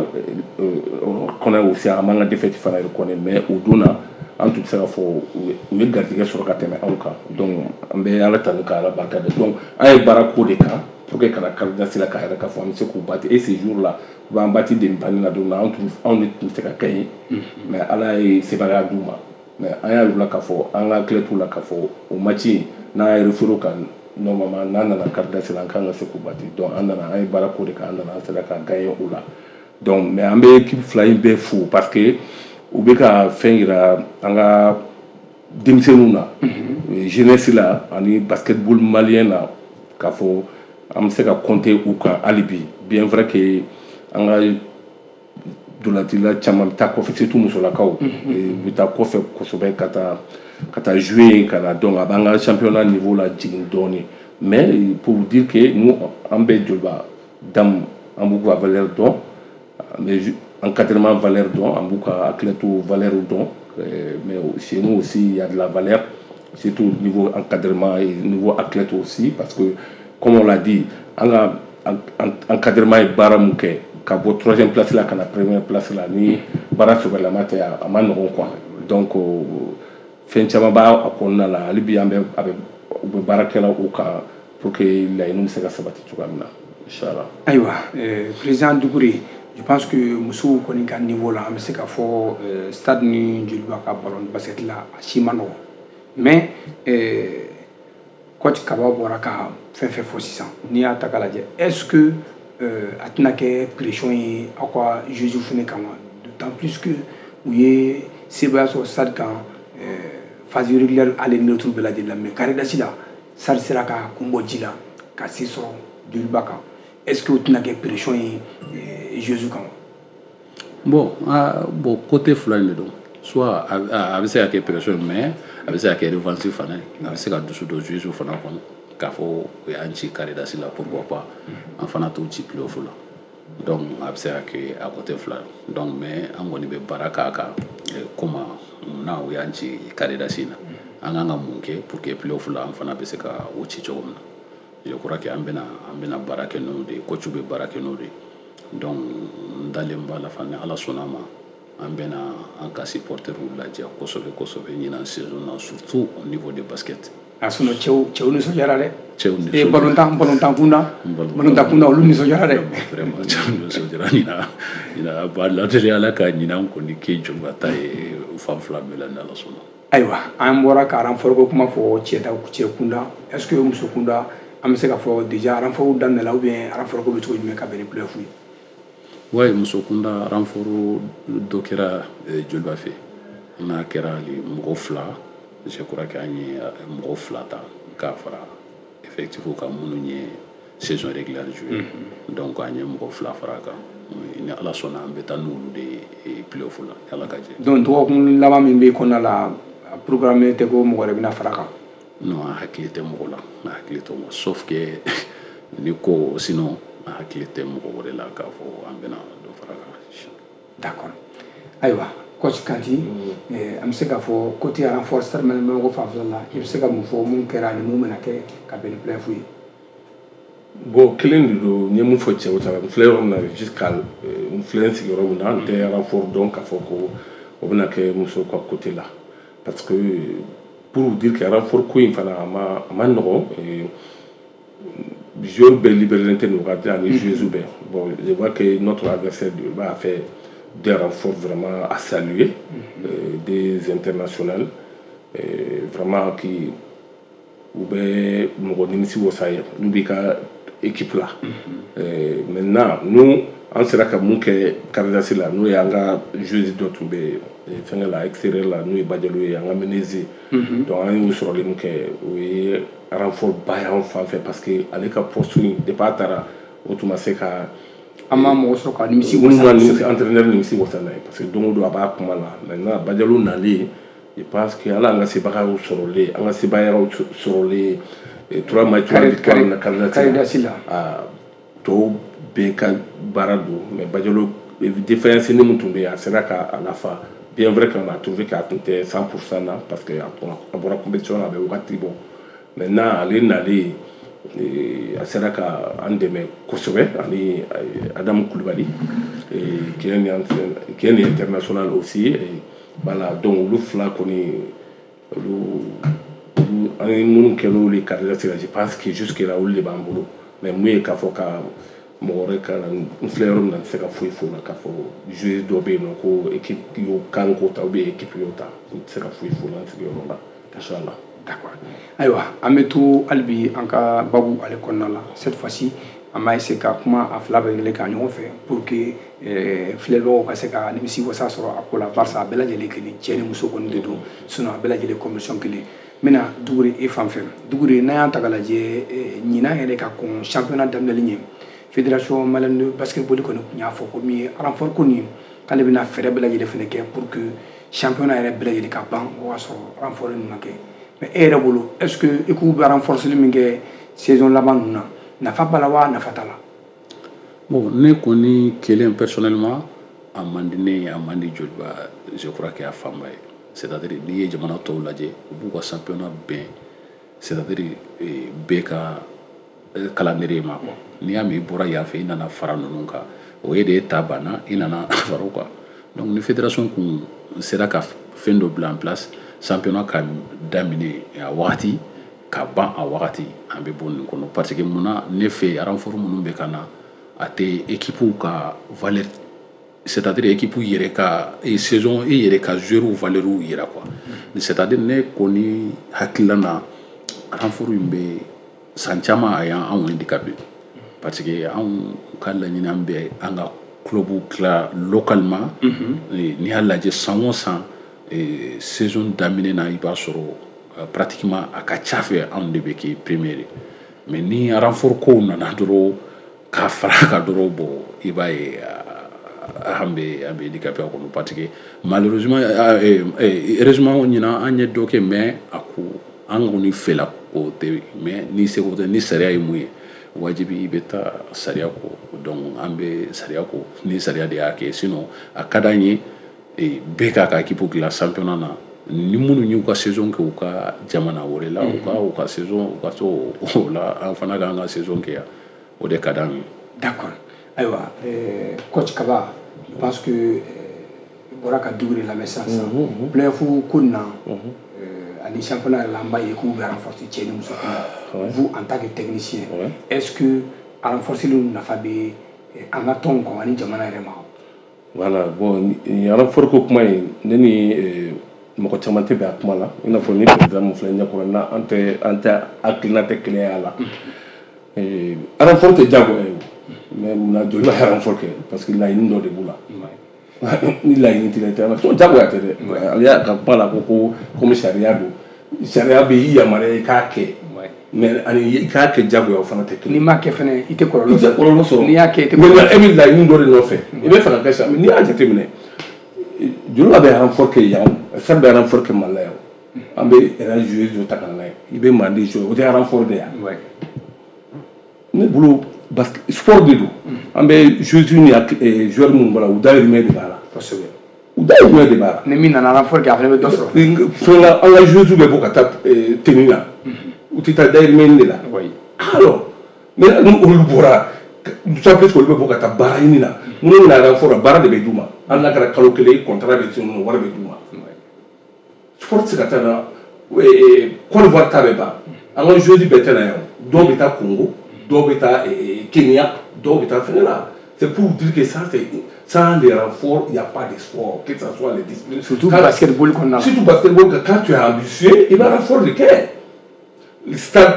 On reconnaît aussi un manque de défaite, il fallait reconnaître. Mais au Dona, en tout cas, il faut garder sur le cas. Donc, on va aller dans le cas la barcade. Donc, on a barako de cas pour que la candidature la carrière la famille se combatte. Et ces jours-là, on va bâtir des panneaux là. Donc, on est tous les cas. Mais Allah est séparé à Douma. Mais on a eu la cafo, on a clé tout la cafo au match. N'a refero kan normalement n'a nana Caridasi la kan ka se k'u bati donc an nana an ye baara ko de kan an nana an sera ka gagner o la donc mais an bɛ équipe fila in bɛɛ fo parce que u bɛ ka fɛn yira an ka denmisɛnninw na jeunesse la ani basketball malien na k'a fɔ an bɛ se ka compter u kan hali bi bien vrai que an ka dolatila caman bɛ taa kɔfɛ surtout musolakaw bɛ taa kɔfɛ kosɛbɛ ka taa jouer kana donc a b'an ka championnat niveau la jigin dɔɔni mais pour dire que nous an bɛ Joliba dam an b'u ka valeur dɔn mais encadrement valeur dɔn an b'u ka athlètes valeur dɔn mais chez nous aussi il y a de la valeur surtout niveau encadrement et niveau athlète aussi parce que comme on l'a dit an ka encadrement ye baara mun kɛ ka bɔ 3e place la kana 1e place la ni baara sɔrɔlama tɛ a ma nɔgɔn quoi donc fɛn caman b'a kɔnɔna la hali bi an bɛ u bɛ baara kɛla o kan pour que laɲiniw bɛ se ka sabati cogoya min na inchallah. Ayiwa président Dukure je pense que musow kɔni ka niveau la an bɛ se ka fɔ stade ni Joliba ka ballon basket la a si ma nɔgɔn mais coach Kaba bɔra ka fɛn fɛn fɔ sisan n'i y'a ta k'a lajɛ est-ce que a tɛna kɛ pression ye aw ka juge fana kama d'autant plus que u ye sebaya sɔrɔ stade kan phase régulière ale ni retour bɛɛ lajɛlen la mais Caridasi la stade sera ka kun bɔ ji la ka se sɔrɔ Joliba kan est-ce que o tɛna kɛ pression ye juge kama. Bon côté fila in de don soit a bɛ se ka kɛ pression mais a bɛ se ka kɛ revanche fana a bɛ se ka dusu don juge fana kɔnɔ k'a fɔ o y'an ci Caridasi la pourquoi pas an fana t'o ci playoff la donc a bɛ se ka kɛ a côté fila donc mais an kɔni bɛ baara k'a kan comme n'a o y'an ci Caridasi na an kan ka mun kɛ pour que playoff la an fana bɛ se ka o ci cogo min na je crois que an bɛna baara kɛ n'o de ye coach bɛ baara kɛ n'o de ye donc n dalen b'a la fana ni Ala sɔnna a ma an bɛna an ka supporterw lajɛ kosɛbɛ kosɛbɛ ɲinan saison na surtout au niveau de basket. A sinon cɛw nisɔndiyara dɛ. Cɛw nisɔndiyara. Balontan kunda olu nisɔndiyara dɛ. Vraiment cɛw nisɔndiyara ɲinan ba ladiri Ala ka ɲinan kɔni kɛ Joliba ta ye fan fila bɛɛ la ni Ala sɔnna. Ayiwa an bɔra ka renfort ko kuma fɔ cɛ kunda est-ce que muso kunda an bɛ se ka fɔ déjà renfort daminɛ la ou bien renfort ko bɛ cogo jumɛn ka bɛn ni playoff ye. ouais muso kunda renfort dɔ kɛra joliba fɛ n'a kɛra ali mɔgɔ 2 je crois que an ye mɔgɔ 2 ta k'a fara effectif ka minnu ye saison régulière joué donc an ye mɔgɔ 2 fara kan ni ala sɔnna an bɛ taa n'olu de ye playoff la ni ala ka jɛ donc dɔgɔkun laban min bɛ kɔnɔna la programme tɛ ko mɔgɔ wɛrɛ bɛna fara kan non an hakili tɛ mɔgɔ la an hakili tɛ mɔgɔ sauf que ni ko sinon an hakili tɛ mɔgɔ wɛrɛ la k'a fɔ an bɛna dɔ fara kan d'accord ayiwa coach Kanti an bɛ se k'a fɔ côté renforceur mɛnɛmɛnɛko fanfɛla la i bɛ se ka mun fɔ mun kɛra ani mun bɛna kɛ ka bɛn ni playoff ye bon kelen de don n ye mun fɔ cɛw ta n filɛ yɔrɔ min na jusqu'à n filɛ n sigiyɔrɔ min na n tɛ renfort dɔn k'a fɔ ko o bɛna kɛ musow ka côté la parce que pour dire que renfort ko in fana a ma nɔgɔn joueur bɛɛ libéré tɛ n'u ka di ani joueuses bɛɛ bon je vois que notre adversaire a fait des renforts vraiment à saluer des internationales vraiment qui u bɛ mɔgɔ nimisi wasa ye n'u b'i ka équipe la maintenant nous an sera ka mun kɛ Karidasi la n'o ye an ka joueuse dɔ tun bɛ fɛngɛ la extérieur la n'o ye Bajalo ye an ka Menezi donc an y'o sɔrɔli min kɛ o ye renfort ba y'an fan fɛ parce que ale ka poste depuis a taara o tun ma se ka an ma mɔgɔ sɔrɔ ka nimisi wasa entraîneur nimisi wasa n'a ye parce que don o don a b'a kuma la maintenant Bajalo nalen je pense que ala an ka sebagaw sɔrɔlen an ka sebaayagaw sɔrɔlen 3 matchs na Karidasi la tɔw bɛɛ ka baara don mais Bajalo différence ni mun tun bɛ yen a sera ka nafa bien vrai qu'on a trouvé qu'à tun tɛ 100% na parce que a bɔra compétition na a bɛ wagati bɔ maintenant ale nalen a sera ka an dɛmɛ kosɛbɛ ani Adamu Kulibali qui est un international aussi voilà donc olu 2 kɔni olu an ye minnu kɛ n'olu ye Karidasi la je pense que jusque là olu de b'an bolo mais mun ye k'a fɔ ka mɔgɔ wɛrɛ ka na n filɛ yɔrɔ min na n tɛ se ka foyi fɔ o la k'a fɔ joueur dɔ bɛ yen nɔ ko équipe y'o kan k'o ta ou bien équipe y'o ta n tɛ se ka foyi fɔ o la n sigiyɔrɔ la inchallah d'accord ayiwa an bɛ to hali bi an ka babu ale kɔnɔna la cette fois-ci an b'a essayer ka kuma a 2 bɛɛ k'a ɲɔgɔn fɛ pour que filɛbagaw ka se ka nimisi wasa sɔrɔ a ko la barisa a bɛɛ lajɛlen kelen cɛ ni muso kɔni de don sinon a bɛɛ lajɛlen condition kelen n bɛna Dugure e fan fɛ Dugure n'an y'a ta k'a lajɛ ɲinan yɛrɛ ka kɔn championnat daminɛli ɲɛ fédération malienne de basketball kɔni tun y'a fɔ ko min ye renfort ko nin k'ale bɛna fɛɛrɛ bɛɛ lajɛlen fana kɛ pour que championnat yɛrɛ bɛɛ lajɛlen ka ban o y'a sɔrɔ renfort ninnu ma kɛ mais e yɛrɛ bolo est ce que équipe bɛ renforcer min kɛ saison laban ninnu na nafa b'a la wa nafa t'a la bon ne kɔni kelen personnellement a man di ne ye a man di Joliba je crois que a fanba ye c'est à dire n'i ye jamana tɔw lajɛ u b'u ka championnat bɛn c'est à dire bɛɛ ka calendrier ma quoi n'i y'a mɛn i bɔra yan fɛ i nana fara ninnu kan o ye de ye ta banna i nana fara o kan donc ni fédération kun sera ka fɛn dɔ bila en place championnat ka daminɛ a wagati ka ban a wagati an bɛ bɔ nin kɔnɔ parce que munna ne fɛ renfort minnu bɛ ka na a tɛ équipe ka valeur c'est à dire équipe yɛrɛ ka saison i yɛrɛ ka joueur valeur yira quoi c'est à dire ne kɔni hakilila na renfort in bɛ san caman a y'an handicapé parce que anw ka laɲini an bɛ an ka club dilan localement n'i y'a lajɛ san o san saison daminɛ na i b'a sɔrɔ pratiquement a ka ca fɛ anw de bɛ kɛ premier mais ni renfort kow nana dɔrɔn k'a fara ka dɔrɔn bon i b'a ye an bɛ handicapé a kɔnɔ parce que malheureusement heureusement ɲinan an ye dɔ kɛ mais a ko an kɔni fɛla o tɛ mais ni seko tɛ ni sariya ye mun ye wajibi i bɛ taa sariya kɔ donc an bɛ sariya kɔ ni sariya de y'a kɛ sinon a ka d'an ye bɛɛ k'a ka équipe dilan championnat na ni minnu y'u ka saison kɛ u ka jamana wɛrɛ la u ka saison u ka to o la an fana k'an ka saison kɛ yan o de ka d'an ye. d'accord ayiwa coach Kaba je pense que bɔra ka Dugure lamɛn sisan playoff ko nin na ani championnat yɛrɛ la an b'a ye k'u bɛ renforcer cɛ ni muso kunna vous en tant que technicien est ce que a renforcer lu nafa bɛ an ka tɔn kɔn ani jamana yɛrɛ ma. voilà bon renfort ko kuma in ne ni mɔgɔ caman tɛ bɛn a kuma la i n'a fɔ ni président mun filɛ ɲɛkɔrɔ na an tɛ hakilina tɛ kelen y'a la renfort tɛ diyagoya ye mais mun na joli b'a renfort kɛ parce que laɲini dɔ de b'u la ni laɲini t'i la i tɛ na sɔn jagoya tɛ dɛ ale y'a ka kuma la ko komi sariya don sariya bɛ i yamaruya i k'a kɛ mais ani i k'a kɛ jagoya o fana tɛ kelen n'i m'a kɛ fɛnɛ i tɛ kɔlɔlɔ sɔrɔ n'i y'a kɛ i tɛ mais e bɛ laɲini dɔ de nɔfɛ i bɛ fɛ ka kɛ sa n'i y'a jateminɛ joli bɛ renfort kɛ yan fɛn bɛ renfort kɛ Mali la yan an bɛ jouer dɔ ta ka na n'a ye i bɛ Mali jouer o tɛ renfort de yan ne bolo sport de don an bɛ joueurs ni joueurs minnu b'a la u dayirimɛ de b'a la kosɛbɛ u dayirimɛ de b'a la ni min nana renfort kɛ a fana bɛ dɔ sɔrɔ fɛn la an ka joueurs bɛ bɔ ka taa tennis la u tɛ taa dayirimɛ de la alors mais ni olu bɔra ça peut être olu bɛ bɔ ka taa baara ɲini na minnu bɛna renfort la baara de bɛ d'u ma hali n'a kɛra kalo kelen contrat bɛ se ninnu wari bɛ d'u ma sport tɛ se ka taa na Côte d'Ivoire ta bɛ ban an ka joueurs bɛɛ tɛ na yan dɔw bɛ taa Congo dɔw bɛ taa Kenya dɔw bɛ taa fɛnɛ la c'est pour dire que ça c'est sans les renforts il n'y a pas de sport que ça soit les disciplines surtout basketball qu'on a surtout basketball quand tu es ambitieux il va renfort de quai le stade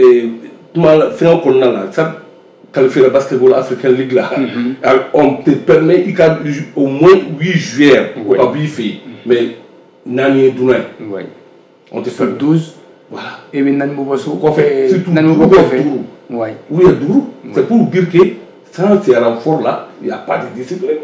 fɛn kɔnɔna la stade qualifié la basketball African League là on te permet il ka au moins 8 joueurs au ka b'i fɛ yen mais naani ye dunan ye on te fait 12 voilà et bɛ naani bɔ so kɔfɛ surtout naani bɔ kɔfɛ ou il y a duuru c'est pour dire que sans ces renforts là il n'y a pas de discipline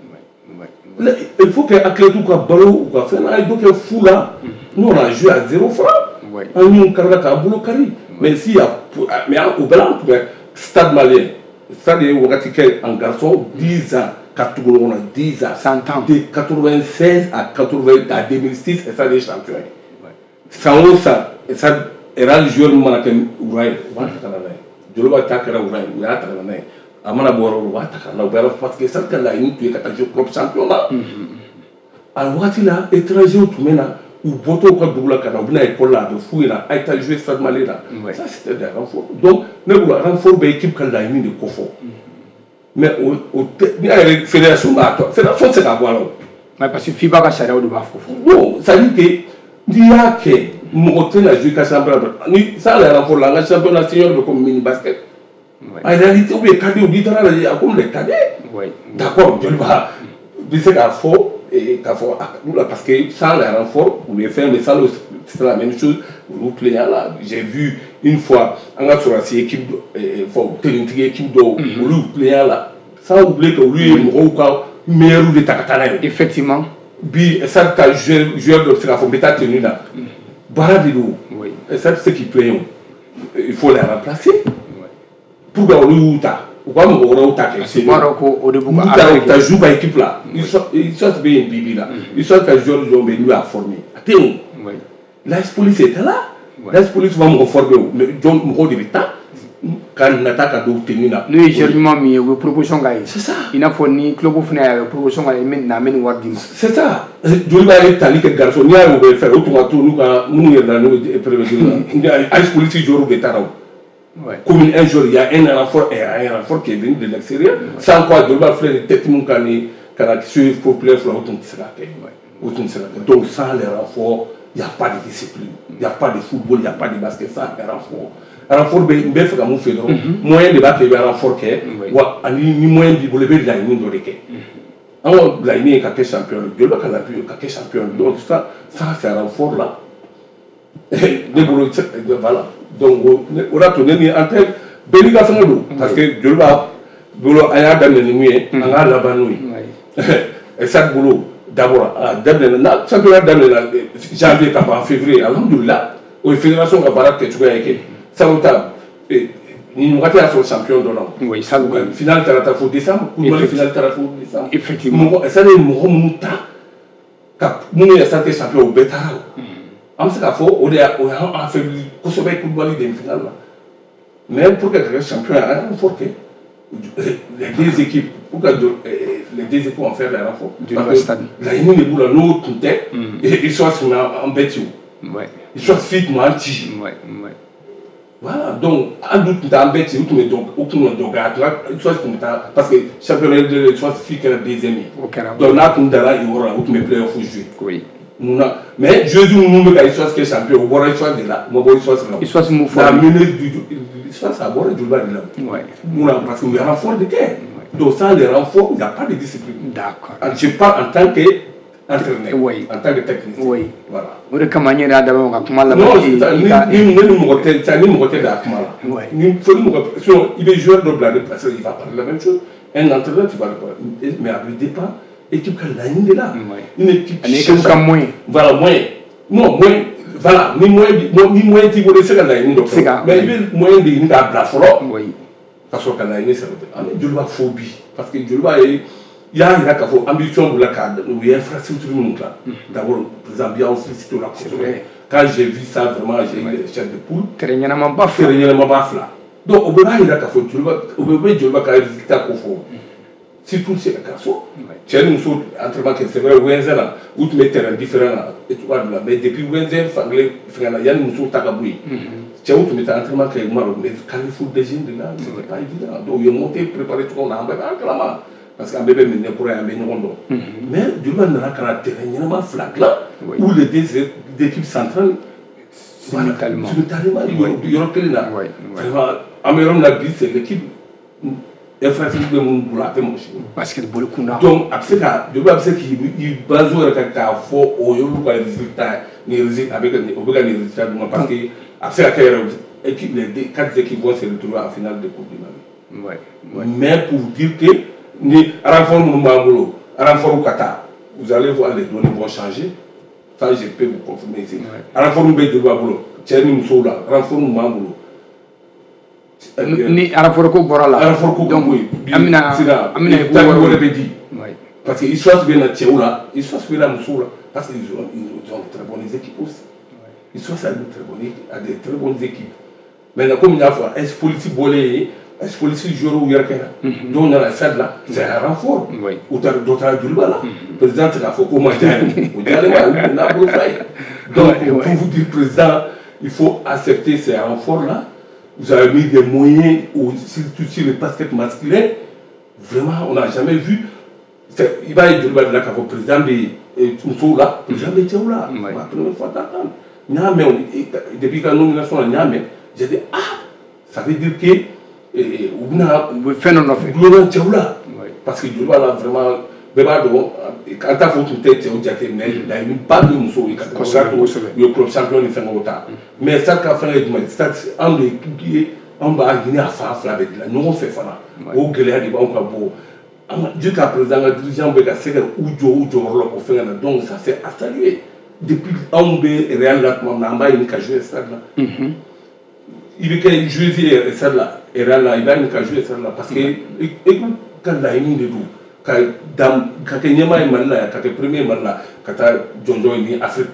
il faut que athlètes ou ka balo ou ka fɛn na donc fou là nous on a joué à 0 francs an y'u kari k'a bolo kari mais s'il y a mais au bɛɛ la an tun bɛ stade malien stade ye wagati kɛ en garçon 10 ans ka tugu ɲɔgɔn na 10 ans 100 ans de 96 à 2006 et ça des champions san o san ça era joueur min mana kɛ wura ye u b'a ta ka na n'a ye joli b'a ta kɛra wura ye u y'a ta ka na n'a ye a mana bɔ yɔrɔ o b'a ta ka na u bɛ parce que ça ka laɲini tun ye ka taa jouer club champion na a wagati la étranger tun bɛ na u bɔtɔ u ka dugu la ka na u bɛna école la a bɛ f'u ɲɛna a ye taa jouer stade malien la ça c'était des renforts donc ne bolo renfort bɛ équipe ka laɲini de kofɔ mais o tɛ ni a yɛrɛ fédération b'a tɔ fédération tɛ se k'a bɔ a la o parce que FIBA ka sariyaw de b'a fɔ non ça veut dire que n'i y'a kɛ mɔgɔ tɛ na jouer ka championnat ni sans les renforts la an ka championnat senior bɛ comme mini basket en réalité ou bien cadet n'i taara lajɛ a comme les cadets d'accord joli bɛ se k'a fɔ parce que sans les renforts ou les faire mais sans c'est la même chose olu plaignant là j'ai vu une fois an ka sɔrɔsi équipe tenintigi équipe dɔw olu plaignant là sans oublier que olu ye mɔgɔw ka meilleurs de ta ka taa n'a ye effectivement bi ça ka joueur dɔ bɛ se k'a fɔ n bɛ taa tenue la baara de don et ça c'est qui plaignent il faut les remplacer pour que olu y'u ta u ka mɔgɔ wɛrɛw ta kɛ c'est pas ko o de b'u ka jouer ka équipe la histoire bɛ yen bibi la histoire ka joueur dɔw bɛ yen n'u y'a formé a tɛ yen o l'AS Police était là l'AS Police ma mɔgɔ formé o mais mɔgɔw de bɛ taa ka nata ka don tenue la n'o ye joueur ɲuman min ye u bɛ proposition k'a ye c'est ça i n'a fɔ ni club fana y'a ye proposition k'a ye na n bɛ nin wari d'i ma c'est ça joli b'a ye tali kɛ garçon n'i y'a ye o bɛ fɛ o tun ka to n'u ka minnu yɛrɛ la n'o ye premier division la AS Police joueur de taara o comme un jour il y a un renfort qui est venu de l'extérieur sans quoi joli b'a filɛ ni tête min ka ni ka na suivre populaire fila o tun tɛ se ka kɛ o tun tɛ se ka kɛ donc sans les renforts il n'y a pas de discipline il n'y a pas de football il n'y a pas de basket sans les renforts renfort bɛ n bɛ fɛ ka mun fɛ dɔrɔn moyen de b'a kɛ i bɛ renfort kɛ wa ani ni moyen b'i bolo i bɛ laɲini dɔ de kɛ an ka laɲini ye ka kɛ champion joli bɛ ka laɲini ka kɛ champion donc ça c'est un renfort là ne bolo voilà donc o de y'a to ne ni an tɛ bɛɛ n'i ka fɛngɛ don parce que joli b'a bolo an y'a daminɛ ni mun ye an k'a laban n'o ye Sac bolo d'abord a daminɛ na championnat daminɛ janvier ka ban février alhamdulillah o ye fédération ka baara kɛcogoya ye kɛ sabu ta nin wagati y'a sɔrɔ champion dɔ la final taara taa fo décembre coupe final taara fo décembre effectivement mɔgɔ ça ye mɔgɔ minnu ta ka minnu ye santé champion o bɛɛ taara o an bɛ se k'a fɔ o y'an affaibli kosɛbɛ Koulibaly demi-finale la mais pour que ka kɛ champion an y'a renfort kɛ les deux équipes pour que les deux équipes vont faire les renforts laɲini de b'u la n'o tun tɛ histoire na an bɛɛ ci o histoire fi tun b'an ci voilà donc an dun tun t'an bɛɛ ci u tun bɛ dɔgɔya histoire tun bɛ taa parce que championnat de histoire fi kɛra deuxième ye donc n'a tun dara yen yɔrɔ la u tun bɛ play-off jouer munna mais joueurs minnu bɛ ka histoire kɛ champion u bɔra histoire de la u ma bɔ histoire la la menace du soit ça bord du bas de là. Ouais. Parce qu'il y a un renfort de terre. Donc sans les renforts, il n'y a pas de discipline. D'accord. Je parle en tant qu'entraîneur, oui. en tant que technicien. Oui. Voilà. O de kama n yɛrɛ y'a dabɔ ka kuma Non, laban ni mɔgɔ tɛ da kuma la. Ouais. Ni mɔgɔ sinon i bɛ joueur dɔ bila ne parce qu'il va parler la même chose. Un entraîneur tu vas le parler. Mais avec dépend équipe ka laɲini de la. Une équipe ani équipe ka moyen. Voilà moyen. Non moyen. Voilà ni moyen t'i bolo i se ka laɲini dɔ kɛ. Mais i bɛ moyen de ɲini k'a bila fɔlɔ. Oui. Ka sɔrɔ ka laɲini sɛbɛn. An bɛ joliba fo bi parce que joliba ye il y a une ambition pour la cadre, il y a une infrastructure. D'abord, président bien aussi, c'est la construction. Quand j'ai vu ça, vraiment, j'ai eu des chefs de poule. Donc, on peut pas y aller à Kafo, on peut pas y aller à Kafo. Si tout c'est à Kafo, tu as une chose, entre c'est vrai, Wenzel, où tu mets terrain différent, et tu vois, mais depuis Wenzel, il y a une chose Takaboui. Tu as où tu mets un entraînement qui est marrant, mais quand il faut des jeunes de là, c'est pas évident. Donc, il y a monté, préparé tout le monde, parce qu'un bébé ne pourrait pas y mais du coup, on a un terrain flag là, où les deux équipes centrales, simultanément, il y a vraiment, Améron Nabi, c'est l'équipe infrastructure de mon boulot. Parce que le boulot donc, après ça, je vois qu'il base sur le cas fort, au lieu de résultats, les résultats avec les résultats de moi, parce que après la équipe, les 4 équipes vont se retrouver en finale de Coupe du Mali. Mais pour dire que ni renfort Moumbamolo, renfort Kata, vous allez voir les données vont changer. Ça, je peux vous confirmer ici. Renfort Moumbamolo, Tchèni Moussoula, renfort Moumbamolo. Ni renfort Koborala. Renfort Koborala, oui. Amina, parce qu'ils sont bien à Tchéoula, ils sont bien à Moussoula, parce qu'ils ont de très bonnes équipes aussi. Ils sont à des très bonnes équipes. Maintenant, comme il y a fait, est-ce politique bolé? Est-ce que les joueurs ou donc dans la salle là, c'est un renfort. Ou d'autres là, le président il faut comment donc pour vous dire président, il faut accepter ces renforts là. Vous avez mis des moyens surtout sur le basket masculin. Vraiment, on n'a jamais vu. Il va y avoir là quand le président de Tounso là, le président de Théo là, la première fois d'entendre. Depuis la nomination à Niamey, j'ai dit ça veut dire que ou bien Glorian Tchaoula parce que je vois là vraiment quand tu as fait tout est mais il n'y a pas de mousseau il y a club champion de Fengota mais ça qu'a fait le c'est un de qui on va venir à faire avec la nous on fait ça au Guéléa de Banco jusqu'à présent le dirigeant Beka c'est où pour faire donc ça c'est à saluer depuis un be Real là on a une cage ça là il veut jouer celle-là, et là, il va jouer celle-là, parce que, écoute, quand il a une de nous, quand il y a un mal là, quand il y a un premier mal là, quand il y a un Afrique,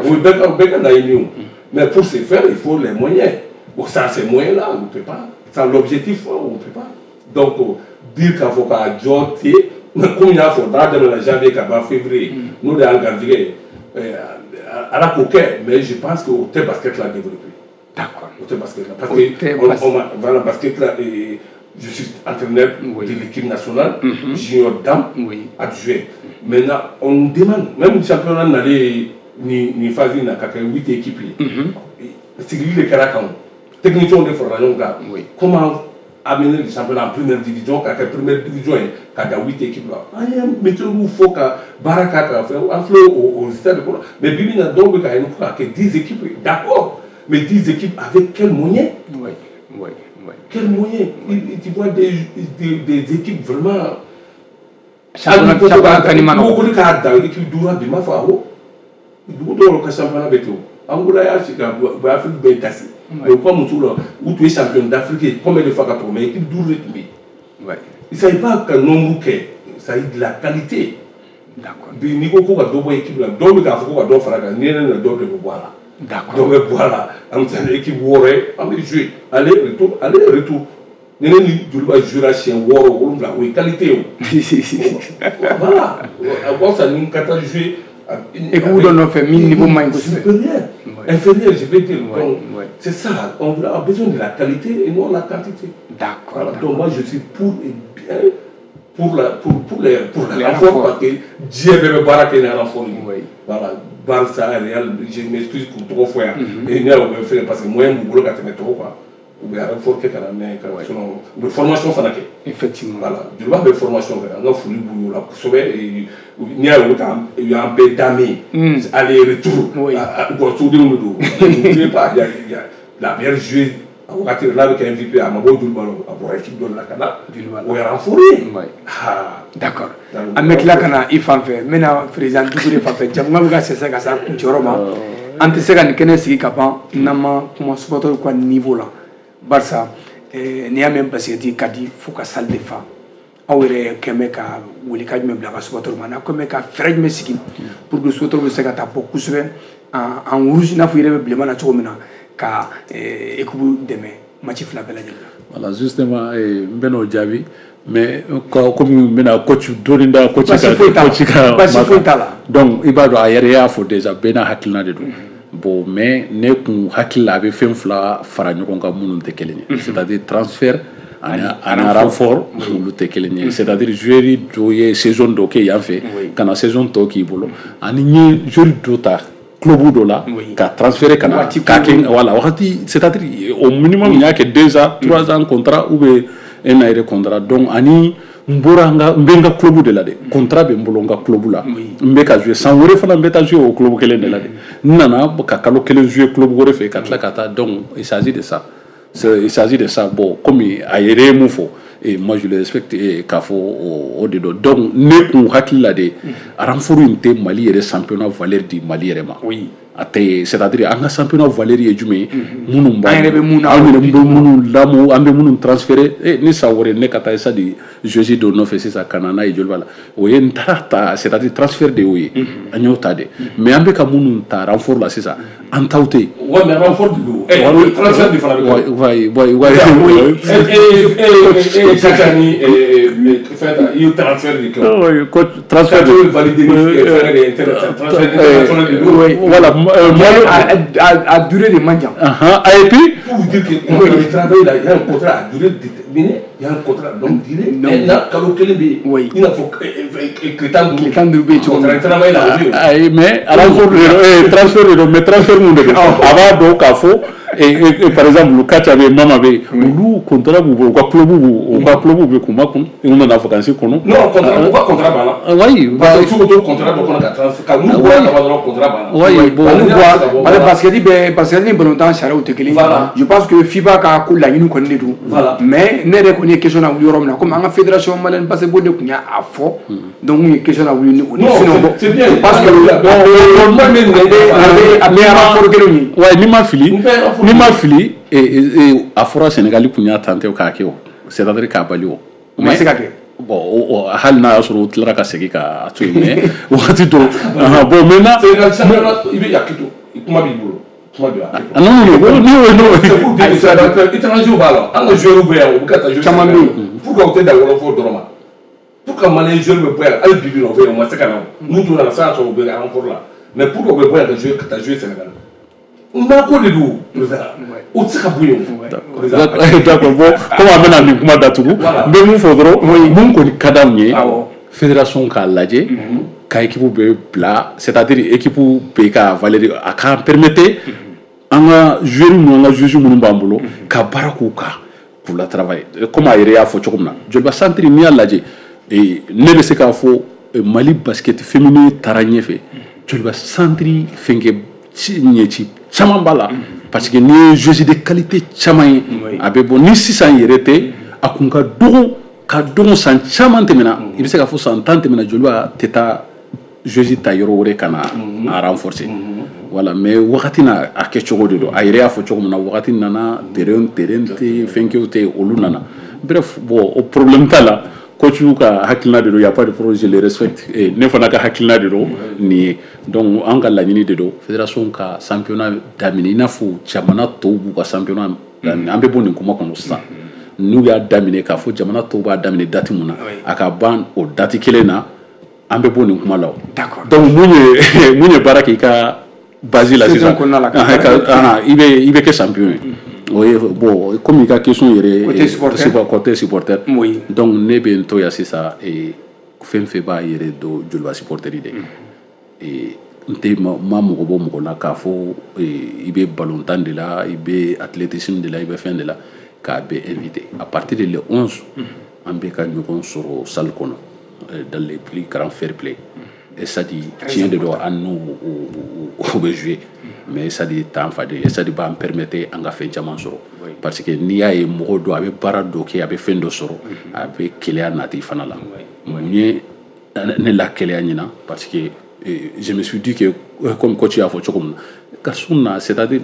mais pour ce faire, il faut les moyens. Bon, sans ces moyens-là, on ne peut pas. Sans l'objectif, on ne peut pas. Donc, dire qu'il faut qu'à Djoti, comme il y a dans janvier, février, nous, les engagés, à la coquette, mais je pense qu'au thé basket l'a développé. D'accord. Parce que voilà, basket là, je suis entraîneur de l'équipe nationale, junior dame, adjoint. Maintenant, on nous demande, même le championnat n'allait ni phase n'a qu'à 8 équipes. C'est lui le Caracan. Technicien de formation, comment amener le championnat en première division, qu'à la première division, qu'à 8 équipes là. Mais il faut que Baraka fasse un flot au stade de Kola. Mais Bibina donc, il y a que 10 équipes, d'accord. Mais 10 équipes avec quels moyens? Quels moyens? Tu vois des équipes vraiment. Championnat beaucoup de cadres, l'équipe d'Oura de Mafao. Beaucoup de championnat béto. Angola, Afrique Bétassi. Mais comme où tu es champion d'Afrique, combien de fois qu'à mais l'équipe d'Oura il ne s'agit pas qu'un nombre il s'agit de la qualité. D'accord. Du niveau qu'on a deux équipes là, deux équipes qu'on a deux frères, n'y a rien de deux de voilà. D'accord. Donc voilà, on a une équipe warée, on va jouer, aller retour. Nous allons jouer à chien waré, oui qualité. Voilà. Avant ça nous quand jouer. Et vous donnez fait minimum supérieur, inférieur, je vais dire. C'est ça, on a besoin de la qualité et non la quantité. D'accord. Voilà. Donc moi je suis pour et bien pour les renforts parce que Dieu veut baraquer les renforts. Voilà. Barça, Real, je m'excuse pour 3 fois. Et il y a parce que moi, je ne peux pas trop. u bɛ renfort kɛ ka na n'a ye ka sinon u bɛ formation fana kɛ effectivement voilà joliba bɛ formation kɛ an ka foli b'u la kosɛbɛ n'i y'a ye u y'an bɛɛ damé aller retour école-sodenw de don n'oubliez pas il y a la meilleure joueuse a wagati n'a bɛ kɛ MVP a ma bɔ joliba la a bɔra équipe dɔ la ka na o ye renforé d'accord an bɛ tila ka na i fan fɛ n bɛna président Dukure fan fɛ jamukan bɛ ka sɛnsɛn ka se a kuncɛyɔrɔ ma an tɛ se ka nin kɛnɛ sigi ka ban n'an ma kuma supporters ka niveau la barisa n'i y'a mɛn basikɛti ka di fo ka salle de fa aw yɛrɛ kɛn bɛ ka welekan jumɛn bila a ka supporters ma n'a kɛn bɛ ka fɛɛrɛ jumɛn sigi pour que supporters bɛ se ka taa bɔ kosɛbɛ en rouge i n'a fɔ i yɛrɛ bɛ bilenman na cogo min na ka équipe dɛmɛ match fila bɛɛ lajɛlen la. Voilà justement n bɛ n'o jaabi mais comme n bɛna coach dɔɔni da coach ka basi foyi t'a la donc i b'a dɔn a yɛrɛ y'a fɔ déjà bɛɛ n'a hakilina de don bon mais ne kun hakili la a bɛ fɛn fila fara ɲɔgɔn kan minnu tɛ kelen ye c'est-à-dire transfert ani renfort olu tɛ kelen ye c'est-à-dire joueur dɔ ye saison dɔ kɛ yan fɛ ka na saison tɔ k'i bolo ani n ye joueur dɔ ta club dɔ la ka transférer ka na k'a kɛ voilà wagati c'est-à-dire au minimum n y'a kɛ 2 ans 3 ans contrat ou bien un an yɛrɛ contrat donc ani n bɔra n bɛ n ka club de la dɛ contrat bɛ n bolo n ka club la n bɛ ka jouer san wɛrɛ fana n bɛ taa jouer o club kelen de la dɛ n nana ka kalo kelen jouer club wɛrɛ fɛ ka tila ka taa donc il s'agit de ça bon comme a yɛrɛ ye mun fɔ moi je le respecte k'a fɔ o de don donc ne kun hakili la de renfort in tɛ Mali yɛrɛ championnat valeur di Mali yɛrɛ ma a tɛ c'est-à-dire an ka championnat valeur ye jumɛn ye minnu b'an yɛrɛ bɛ minnu lamɔ an bɛ minnu transférer ni san wɛrɛ ne ka taa sa de joueur dɔ nɔfɛ sisan ka na n'a ye joliba la o ye n taara ta c'est-à-dire transfert de y'o ye an y'o ta de mais an bɛ ka minnu ta renfort la sisan an t'aw tɛ yen. wa mais renfort de don transfert de fana bɛ kɛ sisan ni fɛn ta i ye transfert de kɛ ko transfert de validé transfert de voilà à durée de manjan et puis pour vous dire que le travail là il y a un contrat à durée déterminée il y a un contrat longue durée maintenant kalo kelen bɛ yen i n'a fɔ tile tan duuru bɛ yen contrat travail là ayi mais renfort de transfert de don mais transfert mun de don a b'a dɔn k'a fɔ par exemple Kacha bɛ Mama bɛ olu contrat b'u bolo u ka club bɛ kuma kun u nana vacances kɔnɔ non contrat banna oui parce que cogo to contrat dɔ kɔnɔ ka transfert ka mun bɔra kaba dɔrɔn contrat banna oui bon ale basket ni ballon tan sariyaw tɛ kelen je pense que FIBA ka ko laɲini kɔni de don mais ne yɛrɛ kɔni ye question na wuli yɔrɔ min na comme an ka fédération malienne basketball de tun y'a fɔ donc n ye question na wuli ni o de sinon c'est bien parce que a bɛ rapport kelen ye ouais ni ma fili a fɔra Sénégal kun y'a tenter k'a kɛ o c'est-à-dire k'a bali o o ma se ka kɛ bon hali n'a y'a sɔrɔ u tilara ka segin k'a to yen mais wagati dɔ bon maintenant Sénégal i bɛ yakito kuma b'i bolo kuma bɛ yan non étranger b'a la an ka joueur bɛ yan u bɛ ka taa joueur caman bɛ yen pour que u tɛ da wɔlɔfɔ dɔrɔn ma pour que malien joueur bɛ bɔ yan hali bibi na u bɛ yan u ma se ka na n'u tora fɛn y'a sɔrɔ u bɛ renfort la mais pour que u bɛ bɔ yan ka taa jouer Sénégal Mbako de do o tɛ se ka bɔ yen d'accord bon comme an bɛna nin kuma datugu n bɛ mun fɔ dɔrɔn mun kɔni ka d'anw ye fédération k'a lajɛ ka équipe bɛ bila c'est-à-dire équipe bɛ ka valeur a k'an permettre an ka joueurs ninnu an ka joueuses minnu b'an bolo ka baara k'u kan pour la travail comme a yɛrɛ y'a fɔ cogo min na joliba centre n'i y'a lajɛ ne bɛ se k'a fɔ Mali basket féminin taara ɲɛfɛ joliba centre fɛn kɛ ɲɛci caman b'a la parce que n'i ye joueuse de qualité caman ye a bɛ bɔ ni sisan yɛrɛ tɛ a kun ka dɔgɔ san caman tɛmɛna i bɛ se k'a fɔ san 10 tɛmɛna joliba tɛ taa joueuse ta yɔrɔ wɛrɛ ka na a renforcer voilà mais wagati n'a a kɛ cogo de don a yɛrɛ y'a fɔ cogo min na wagati nana terrain tɛ fɛnkɛw tɛ olu nana bref bon o problème t'a la coach ka hakilina de don y a pas de problème je le respecte ne fana ka hakilina de don nin ye donc an ka laɲini de don fédération ka championnat daminɛ i n'a fɔ jamana tɔw b'u ka championnat daminɛ an bɛ bɔ nin kuma kɔnɔ sisan n'u y'a daminɛ k'a fɔ jamana tɔw b'a daminɛ date mun na a ka ban o date kelen na an bɛ bɔ nin kuma la donc mun ye baara k'i ka base la sisan i bɛ kɛ champion ye oui bon comme i ka question yɛrɛ côté supporter donc ne bɛ n to yan sisan fɛn fɛn b'a yɛrɛ don joliba supporter de nte ma mogo bo mogo la k'a fɔ i bɛ ballontan de la i bɛ athlétisme de la i bɛ fɛn de la k'a bɛ invité à partir de le 11 an bɛ ka ɲɔgɔn sɔrɔ salle kɔnɔ dans les plus grands fair play et ça dit tiɲɛ de don an n'u o bɛ jouer mais ça dit temps faden et ça dit b'an permettre an ka fɛn caman sɔrɔ parce que n'i y'a ye mɔgɔ dɔ a bɛ baara dɔ kɛ a bɛ fɛn dɔ sɔrɔ a bɛ keleya nati fana la mun ye ne la keleya ɲina parce que je me suis dit que comme coach y'a fɔ cogo min na garçon na c'est-à-dire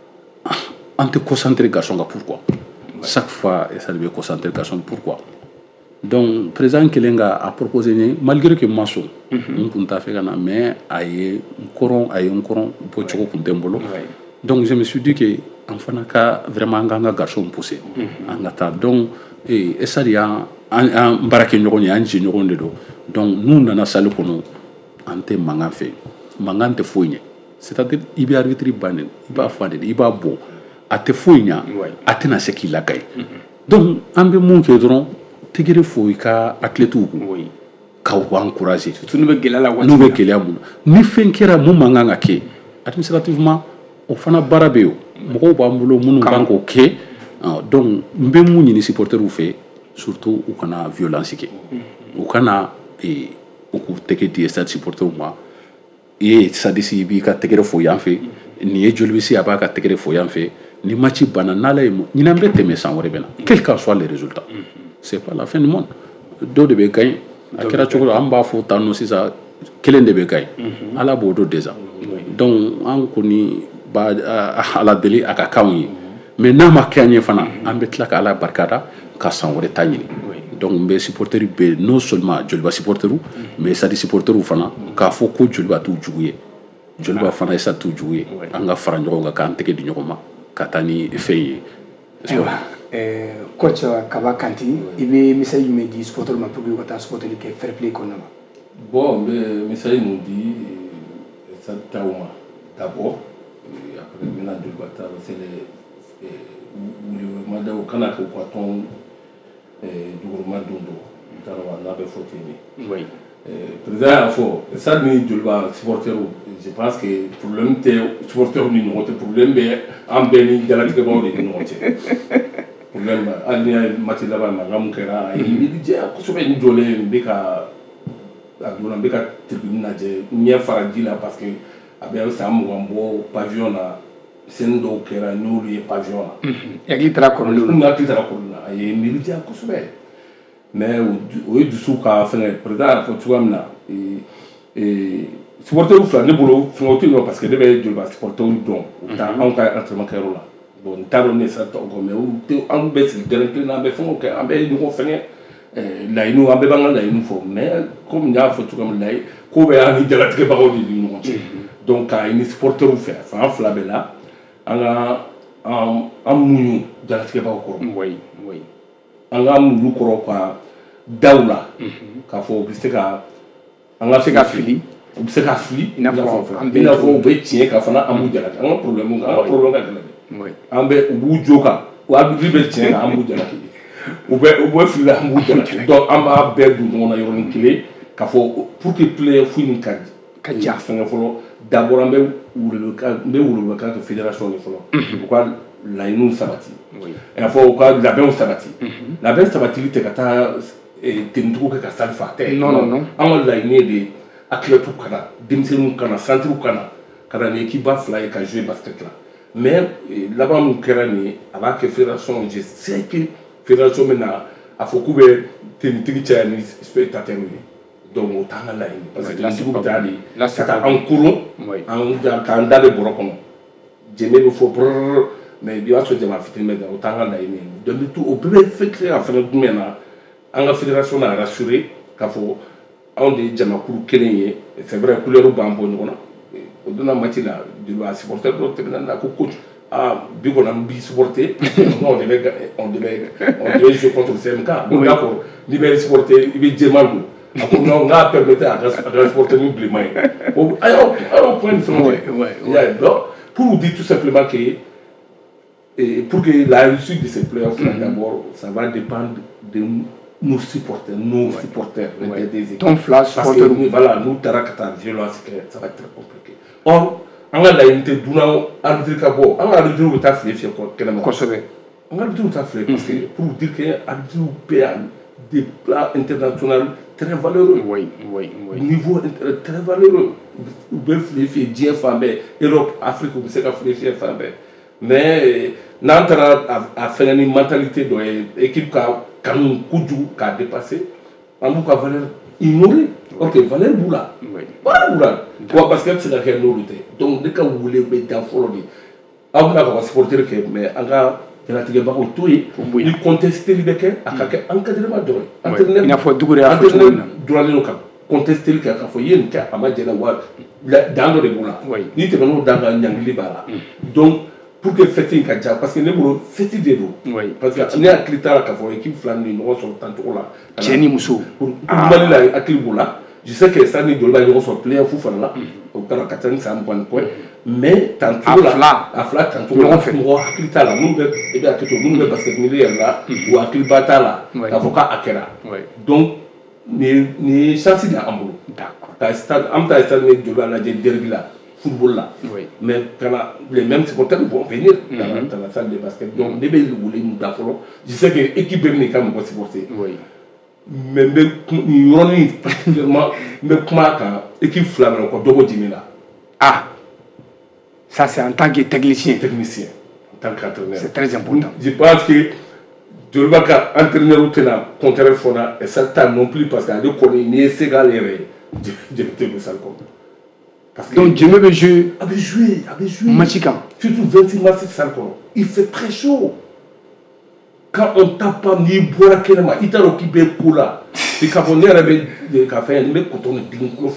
an tɛ concentrer garçon kan pourquoi chaque fois ça de bɛ concentrer garçon pourquoi donc président kelen ka a proposé n malgré que n ma sɔn n tun t'a fɛ ka na mais a ye n kɔrɔn bɔ cogo tun tɛ n bolo donc je me suis dit que an fana ka vraiment an k'an ka garçon pousser an ka taa donc esa de y'an baara kɛ ɲɔgɔn ye an jɛ ɲɔgɔn de don donc n'u nana salle kɔnɔ an tɛ mankan fɛ mankan tɛ foyi ɲɛ c'est-à-dire i bɛ arbitre bannen i b'a fa de i b'a bɔ a tɛ foyi ɲɛ a tɛna se k'i lakaye donc an bɛ mun kɛ dɔrɔn tigere fo i ka athlètes kun k'aw encourager surtout n'u bɛ gɛlɛya la waati n'u bɛ gɛlɛya mun na ni fɛn kɛra mun man kan ka kɛ administrativement o fana baara bɛ yen mɔgɔw b'an bolo minnu kan k'o kɛ donc n bɛ mun ɲini supporteriw fɛ surtout u kana violence kɛ u kana u k'u tɛgɛ di stade supporteriw ma i ye sadisi i b'i ka tɛgɛrɛ fo yan fɛ nin ye jolibisi a b'a ka tɛgɛrɛ fo yan fɛ ni match banna n'ala ye ɲinan bɛ tɛmɛ san wɛrɛ bɛ na quel qu'en soit les résultats c'est pas la fin du monde dɔ de bɛ gagner a kɛra cogo an b'a fɔ tan nɔ sisan kelen de bɛ gagner ala b'o dɔn déjà donc an kɔni b'a ala deli a ka k'anw ye mais n'a ma kɛ an ye fana an bɛ tila ka ala barikada ka san wɛrɛ ta ɲini donc n bɛ supporteri bɛ non seulement joliba supporteriw mais sadi supporteriw fana k'a fɔ ko joliba t'u jugu ye joliba fana ye sa t'u jugu ye an ka fara ɲɔgɔn kan k'an tɛgɛ di ɲɔgɔn ma ka taa ni fɛn ye. coach Kaba Kanti i bɛ misali jumɛn di supporteriw ma pour que u ka taa supporteri kɛ fair play kɔnɔna na. bon n bɛ misali mun di stade taw ma d'abord après n bɛna joliba ta c'est les wuliwimadaw kana k'u ka tɔn duguruma don n t'a dɔn n'a bɛ fɔ ten de président y'a fɔ stade ni joliba supporteriw je pense que problème tɛ supporteriw ni ɲɔgɔn cɛ problème bɛ an bɛɛ ni jalatigɛbagaw de ni ɲɔgɔn cɛ problème hali ni y'a ye match laban mankan mun kɛra a ye miiri jɛya kosɛbɛ n jɔlen n bɛ ka a donna n bɛ ka tribune lajɛ n ɲɛ fara ji la parce que a bɛ san 20 bɔ pavillon na scène dɔw kɛra n'olu ye pavillon na. hakili taara kɔrɔlen n hakili taara kɔrɔlen na a ye miiri jɛya kosɛbɛ mais o ye dusu ka fɛngɛ président y'a fɔ cogoya min na supporteriw fila ne bolo fɛngɛw tɛ yen nɔ parce que ne bɛ joliba supporteriw dɔn u taa anw ka entraînement kɛyɔrɔ la bon n t'a dɔn ne sera tɔgɔ mais an bɛ sigi gɛrɛn kelen na an bɛ fɛngɛw kɛ an bɛ ɲɔgɔn fɛngɛ laɲiniw an bɛɛ b'an ka laɲiniw fɔ mais comme n y'a fɔ cogoya min na ko bɛ an ni jalatigɛbagaw de ni ɲɔgɔn cɛ donc k'a ɲini supporteriw fɛ fan fila bɛɛ la an ka an muɲu jalatigɛbagaw kɔrɔ an ka muɲu kɔrɔ ka daw la k'a fɔ u bɛ se ka an ka se ka fili u bɛ se ka fili i n'a fɔ u bɛ tiɲɛ ka fana an b'u jalaki an ka problème ka gɛlɛn an bɛ u b'u jo kan u arbitre bɛ tiɲɛ kan an b'u jalaki u bɛ fili la an b'u jalaki donc an b'a bɛɛ don ɲɔgɔn na yɔrɔnin kelen k'a fɔ pour que player foyi nin ka ja fɛngɛ fɔlɔ d'abord an bɛ welewelekan kɛ fédération de fɔlɔ u ka laɲiniw sabati a fɔ u ka labɛnw sabati labɛn sabatili tɛ ka taa tenitigiw kɛ ka salle fa tɛ an ka laɲini ye de athlètes kana denmisɛnninw kana centrew kana ka na ni équipe fila ye ka jouer basket la mais laban min kɛra nin ye a b'a kɛ fédération je sais que fédération bɛ na a fɔ k'u bɛ tenitigi caya ni spectateurs ye donc o t'an ka laɲini parce que tenitigiw bɛ taa de ka taa an kurun k'an da bɛ bɔrɔ kɔnɔ jɛnɛ bɛ fɔ brrr mais i b'a sɔrɔ jama fitinin bɛ o t'an ka laɲini ye donc o bɛɛ bɛ fɛn kelen ka fɛnɛ jumɛn na an ka fédération na rassurer k'a fɔ anw de ye jamakulu kelen ye c'est vrai couleur b'an bɔ ɲɔgɔn na o donna match la joliba supporter dɔ tɛmɛna na ko coach bi kɔni an b'i supporter on devait jouer contre le CMK bon d'accord n'i bɛ supporter i bɛ jɛman don a ko non n k'a permettre a ka supporter ni bilenman ye a y'o point de fɛn donc pour vous dire tout simplement que pour que la réussite de ces playoffs là d'abord ça va dépendre de nos supporters, des équipes. Ton flash, parce que voilà, nous, Tarakata, violence, ça va être très compliqué. Or, on a la unité d'Ounao, arbitre Kabo, on a l'arbitre où tu as fait, on a l'arbitre où tu as fait, parce que pour dire que l'arbitre paye des plats internationaux très valeureux. Oui. Niveau très valeureux. Ou bien fléfier, Dieu Fambé, Europe, Afrique, ou bien fléfier Fambé. Mais, n'a pas fait une mentalité de l'équipe qui a dépassé, on a valeur ignorée. Ok, valeur boula. Voilà boula. Parce que c'est la guerre nourritée. Donc, dès que vous voulez, vous êtes en folie. On a supporter que, mais on a il contester l'idée à encadrement d'oreille. Il faut double contester le cas, il faut y aller à Madjana dans le boula. Ni te venons dans un yangli bala. Donc, pour que fête une kaja, parce que les boulots fête des roues. Parce que n'y a que l'état qui a équipe flanne, nous sommes tant là. Jenny Moussou. Pour mal là, à Kilboula, je sais que ça n'est de là, ils sont pleins fou là. Au Karakatan, c'est un point de point. Mais tantôt là, à flat, tantôt on fait moi à Kilta là, nous, et bien à Kito, nous, parce que nous là, ou à Kilbata là, avocat à Kera. Donc, ni chance de Amboulou. D'accord. Amta stade de la derby là. Football là. Mais les mêmes supporters vont venir dans la salle de basket. Donc, les belles voulaient nous d'affolons. Je sais que l'équipe est venue quand même pour supporter. Mais nous avons particulièrement, mais comment l'équipe flamme encore Dogo Dimina. Ah, ça c'est en tant que technicien. En tant qu'entraîneur. C'est très important. Je pense que je ne vais pas entraîner ou tenir contre le Fona et ça non plus parce qu'il y a des collègues qui sont égalés. Je vais te dire ça comme. Donc, je vais jouer. Avec jouer. Machikan. Surtout 26 mars, c'est ça. Il fait très chaud. Quand on tape pas, ni boire quelqu'un, il t'a occupé pour là. Les Camerounais avaient des cafés, mais quand on est bien, on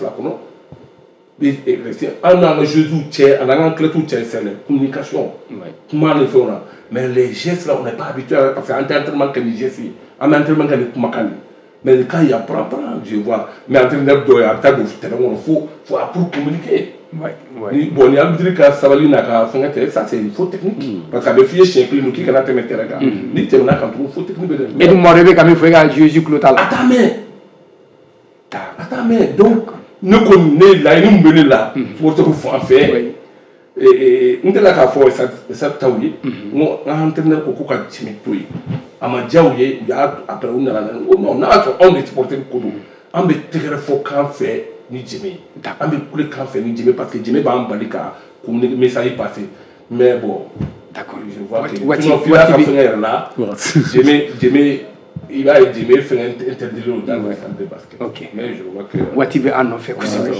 fait on a un jeu d'outils, on a un clé d'outils, c'est la communication. Comment on le fait là? Mais les gestes là, on n'est pas habitué parce qu'en entraînement, que les gestes, en entraînement, que les kumakani. Mais quand il y a je vois. Mais en train de faut pour communiquer. Bon, il y a un truc qui ça c'est une faute technique. Parce qu'avec fier chien, nous qui can't te mettre là. Ni te mettre quand il faut technique. Et nous m'aurez quand même fait Jésus Clotal. Attends mais donc nous connaissons là, nous venons là pour te faire faire. Et nous là qu'à faire ça taouye. Nous entraîneur pour qu'on continue tout. Amadjaouye, il y a après on est supporté le coup. On met très fort quand fait ni Jimmy. On met plus quand fait ni Jimmy parce que Jimmy va en balika comme le message passé. Mais bon, d'accord, je vois que tu vas faire là. Jimmy il va Jimmy faire interdire dans le salle de basket. Ok. Mais je vois que Watibe en fait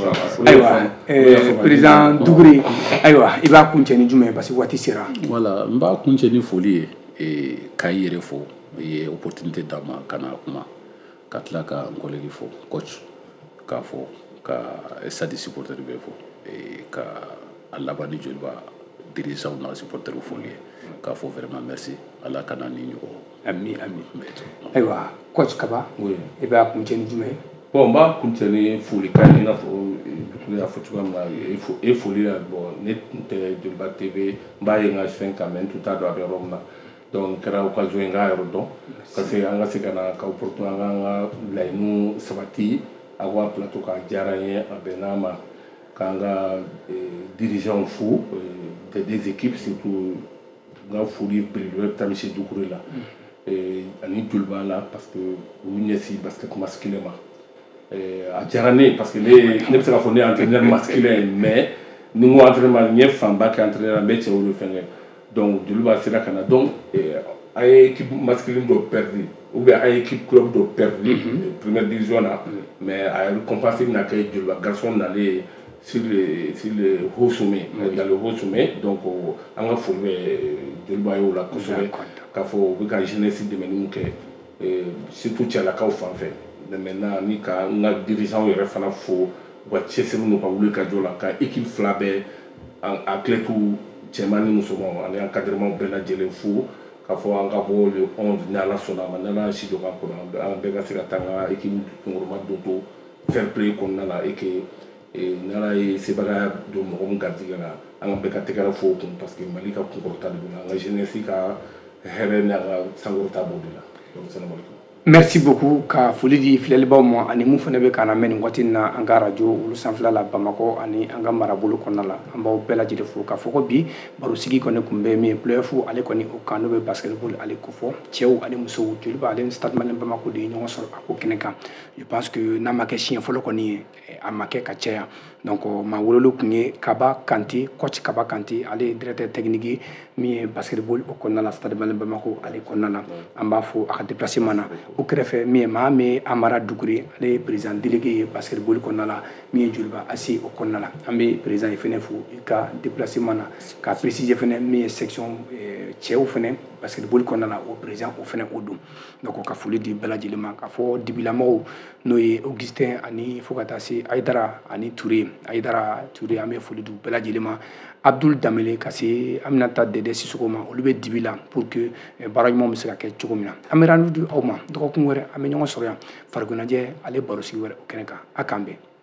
président Dougouré aywa il va continuer jume parce que Wati sera. Voilà, on va continuer folie. Et k'a yɛrɛ fo ye opportunité d'a ma ka na kuma ka tila ka n collègue fo coach k'a fɔ ka stade supporter bɛɛ fo ka a laban ni joliba dirigeant na supporter fo ye k'a fɔ vraiment merci ala ka na ni ɲɔgɔn ami aywa coach Kaba i b'a kuncɛ ni jumɛn bon n b'a kuncɛ ni folikan ye i n'a fɔ y'a fɔ cogoya min na e foli la bon ne tun tɛ joliba TV n b'a ye n ka fɛn kan mais n tun t'a dɔn a bɛ yɔrɔ min na. Donc, il y a une occasion parce que on a ces canaux qui ont laïnu sabati avoir plateau qui a gagné à Benama quand dirigeant fou des équipes surtout dans folie brûlée t'as Michel Doucouré là et Annie Dulba là parce que vous n'y êtes basket masculin à Djarane parce que les ne pas fondé entraîneur masculin mais nous entraîneur n'y femme qui entraîneur métier ou le faire. Donc, Dulba c'est là qu'on a donc une équipe masculine doit perdre ou bien une équipe club doit perdre première division là mais à compenser n'a que Dulba garçon d'aller sur le haut sommet dans le haut sommet donc on a formé Dulba ou la console qu'a faut que jeunesse de mener que surtout tu as la cause en fait maintenant ni quand on a dirigeant il refait faut voir c'est nous pas voulu que Dulba quand équipe flabé en clé tout Tchemani Moussoumou, on est encadrement Bella Djelefou, qu'a fait un gabo le 11 Nala Sonama, Nala Chidoka, en Bega Segatanga, et qui nous remet d'auto, fair play qu'on a là, et que Nala et Sebaga de Morom Gadigana, en Bega Tegara Fou, parce que Malika Kunkorta de la jeunesse, Heren Sangorta Bodila. Donc, c'est Merci beaucoup ka foli di filɛlibaw ma ani mun fana bɛ k'an lamɛn nin waati in na an ka radio Wolo sanfɛla la Bamakɔ ani an ka marabolo kɔnɔna la an b'aw bɛɛ lajɛlen fo k'a fɔ ko bi barosigi kɔni kun bɛ min ye playoff ale kɔni o kan n'o bɛ basketball ale ko fɔ cɛw ani musow joli b'ale ni Stade Malien Bamako de ye ɲɔgɔn sɔrɔ a ko kɛnɛ kan je pense que n'a ma kɛ siɲɛ fɔlɔ kɔni ye a ma kɛ ka caya donc maa wololu kun ye Kaba Kanté coach Kaba Kanté ale ye directeur technique min ye basketball o kɔnɔna la Stade Malien Bamako ale kɔnɔna la an b'a fɔ a ka déplacement na o kɛrɛfɛ min ye maa min ye Amara Dukure ale ye président délégué ye basketball kɔnɔna la min ye Joliba Asi o kɔnɔna la an bɛ président ye fɛnɛ fo i ka déplacement na ka préciser fɛnɛ min ye section cɛw fɛnɛ basketball kɔnɔna la o président o fɛnɛ o don donc ka foli di bɛɛ lajɛlen ma k'a fɔ dibilamɔgɔw n'o ye Augustin ani fo ka taa se Aïdara ani Touré Aïdara Touré an bɛ foli di bɛɛ lajɛlen ma Abdul Damele ka se Aminata Dede Sissoko ma olu bɛ dibi la pour que baara ɲuman bɛ se ka kɛ cogo min na an bɛ rendez-vous di aw ma dɔgɔkun wɛrɛ an bɛ ɲɔgɔn sɔrɔ yan farikolo ɲɛnajɛ ale barosigi wɛrɛ o kɛnɛ kan a k'an bɛn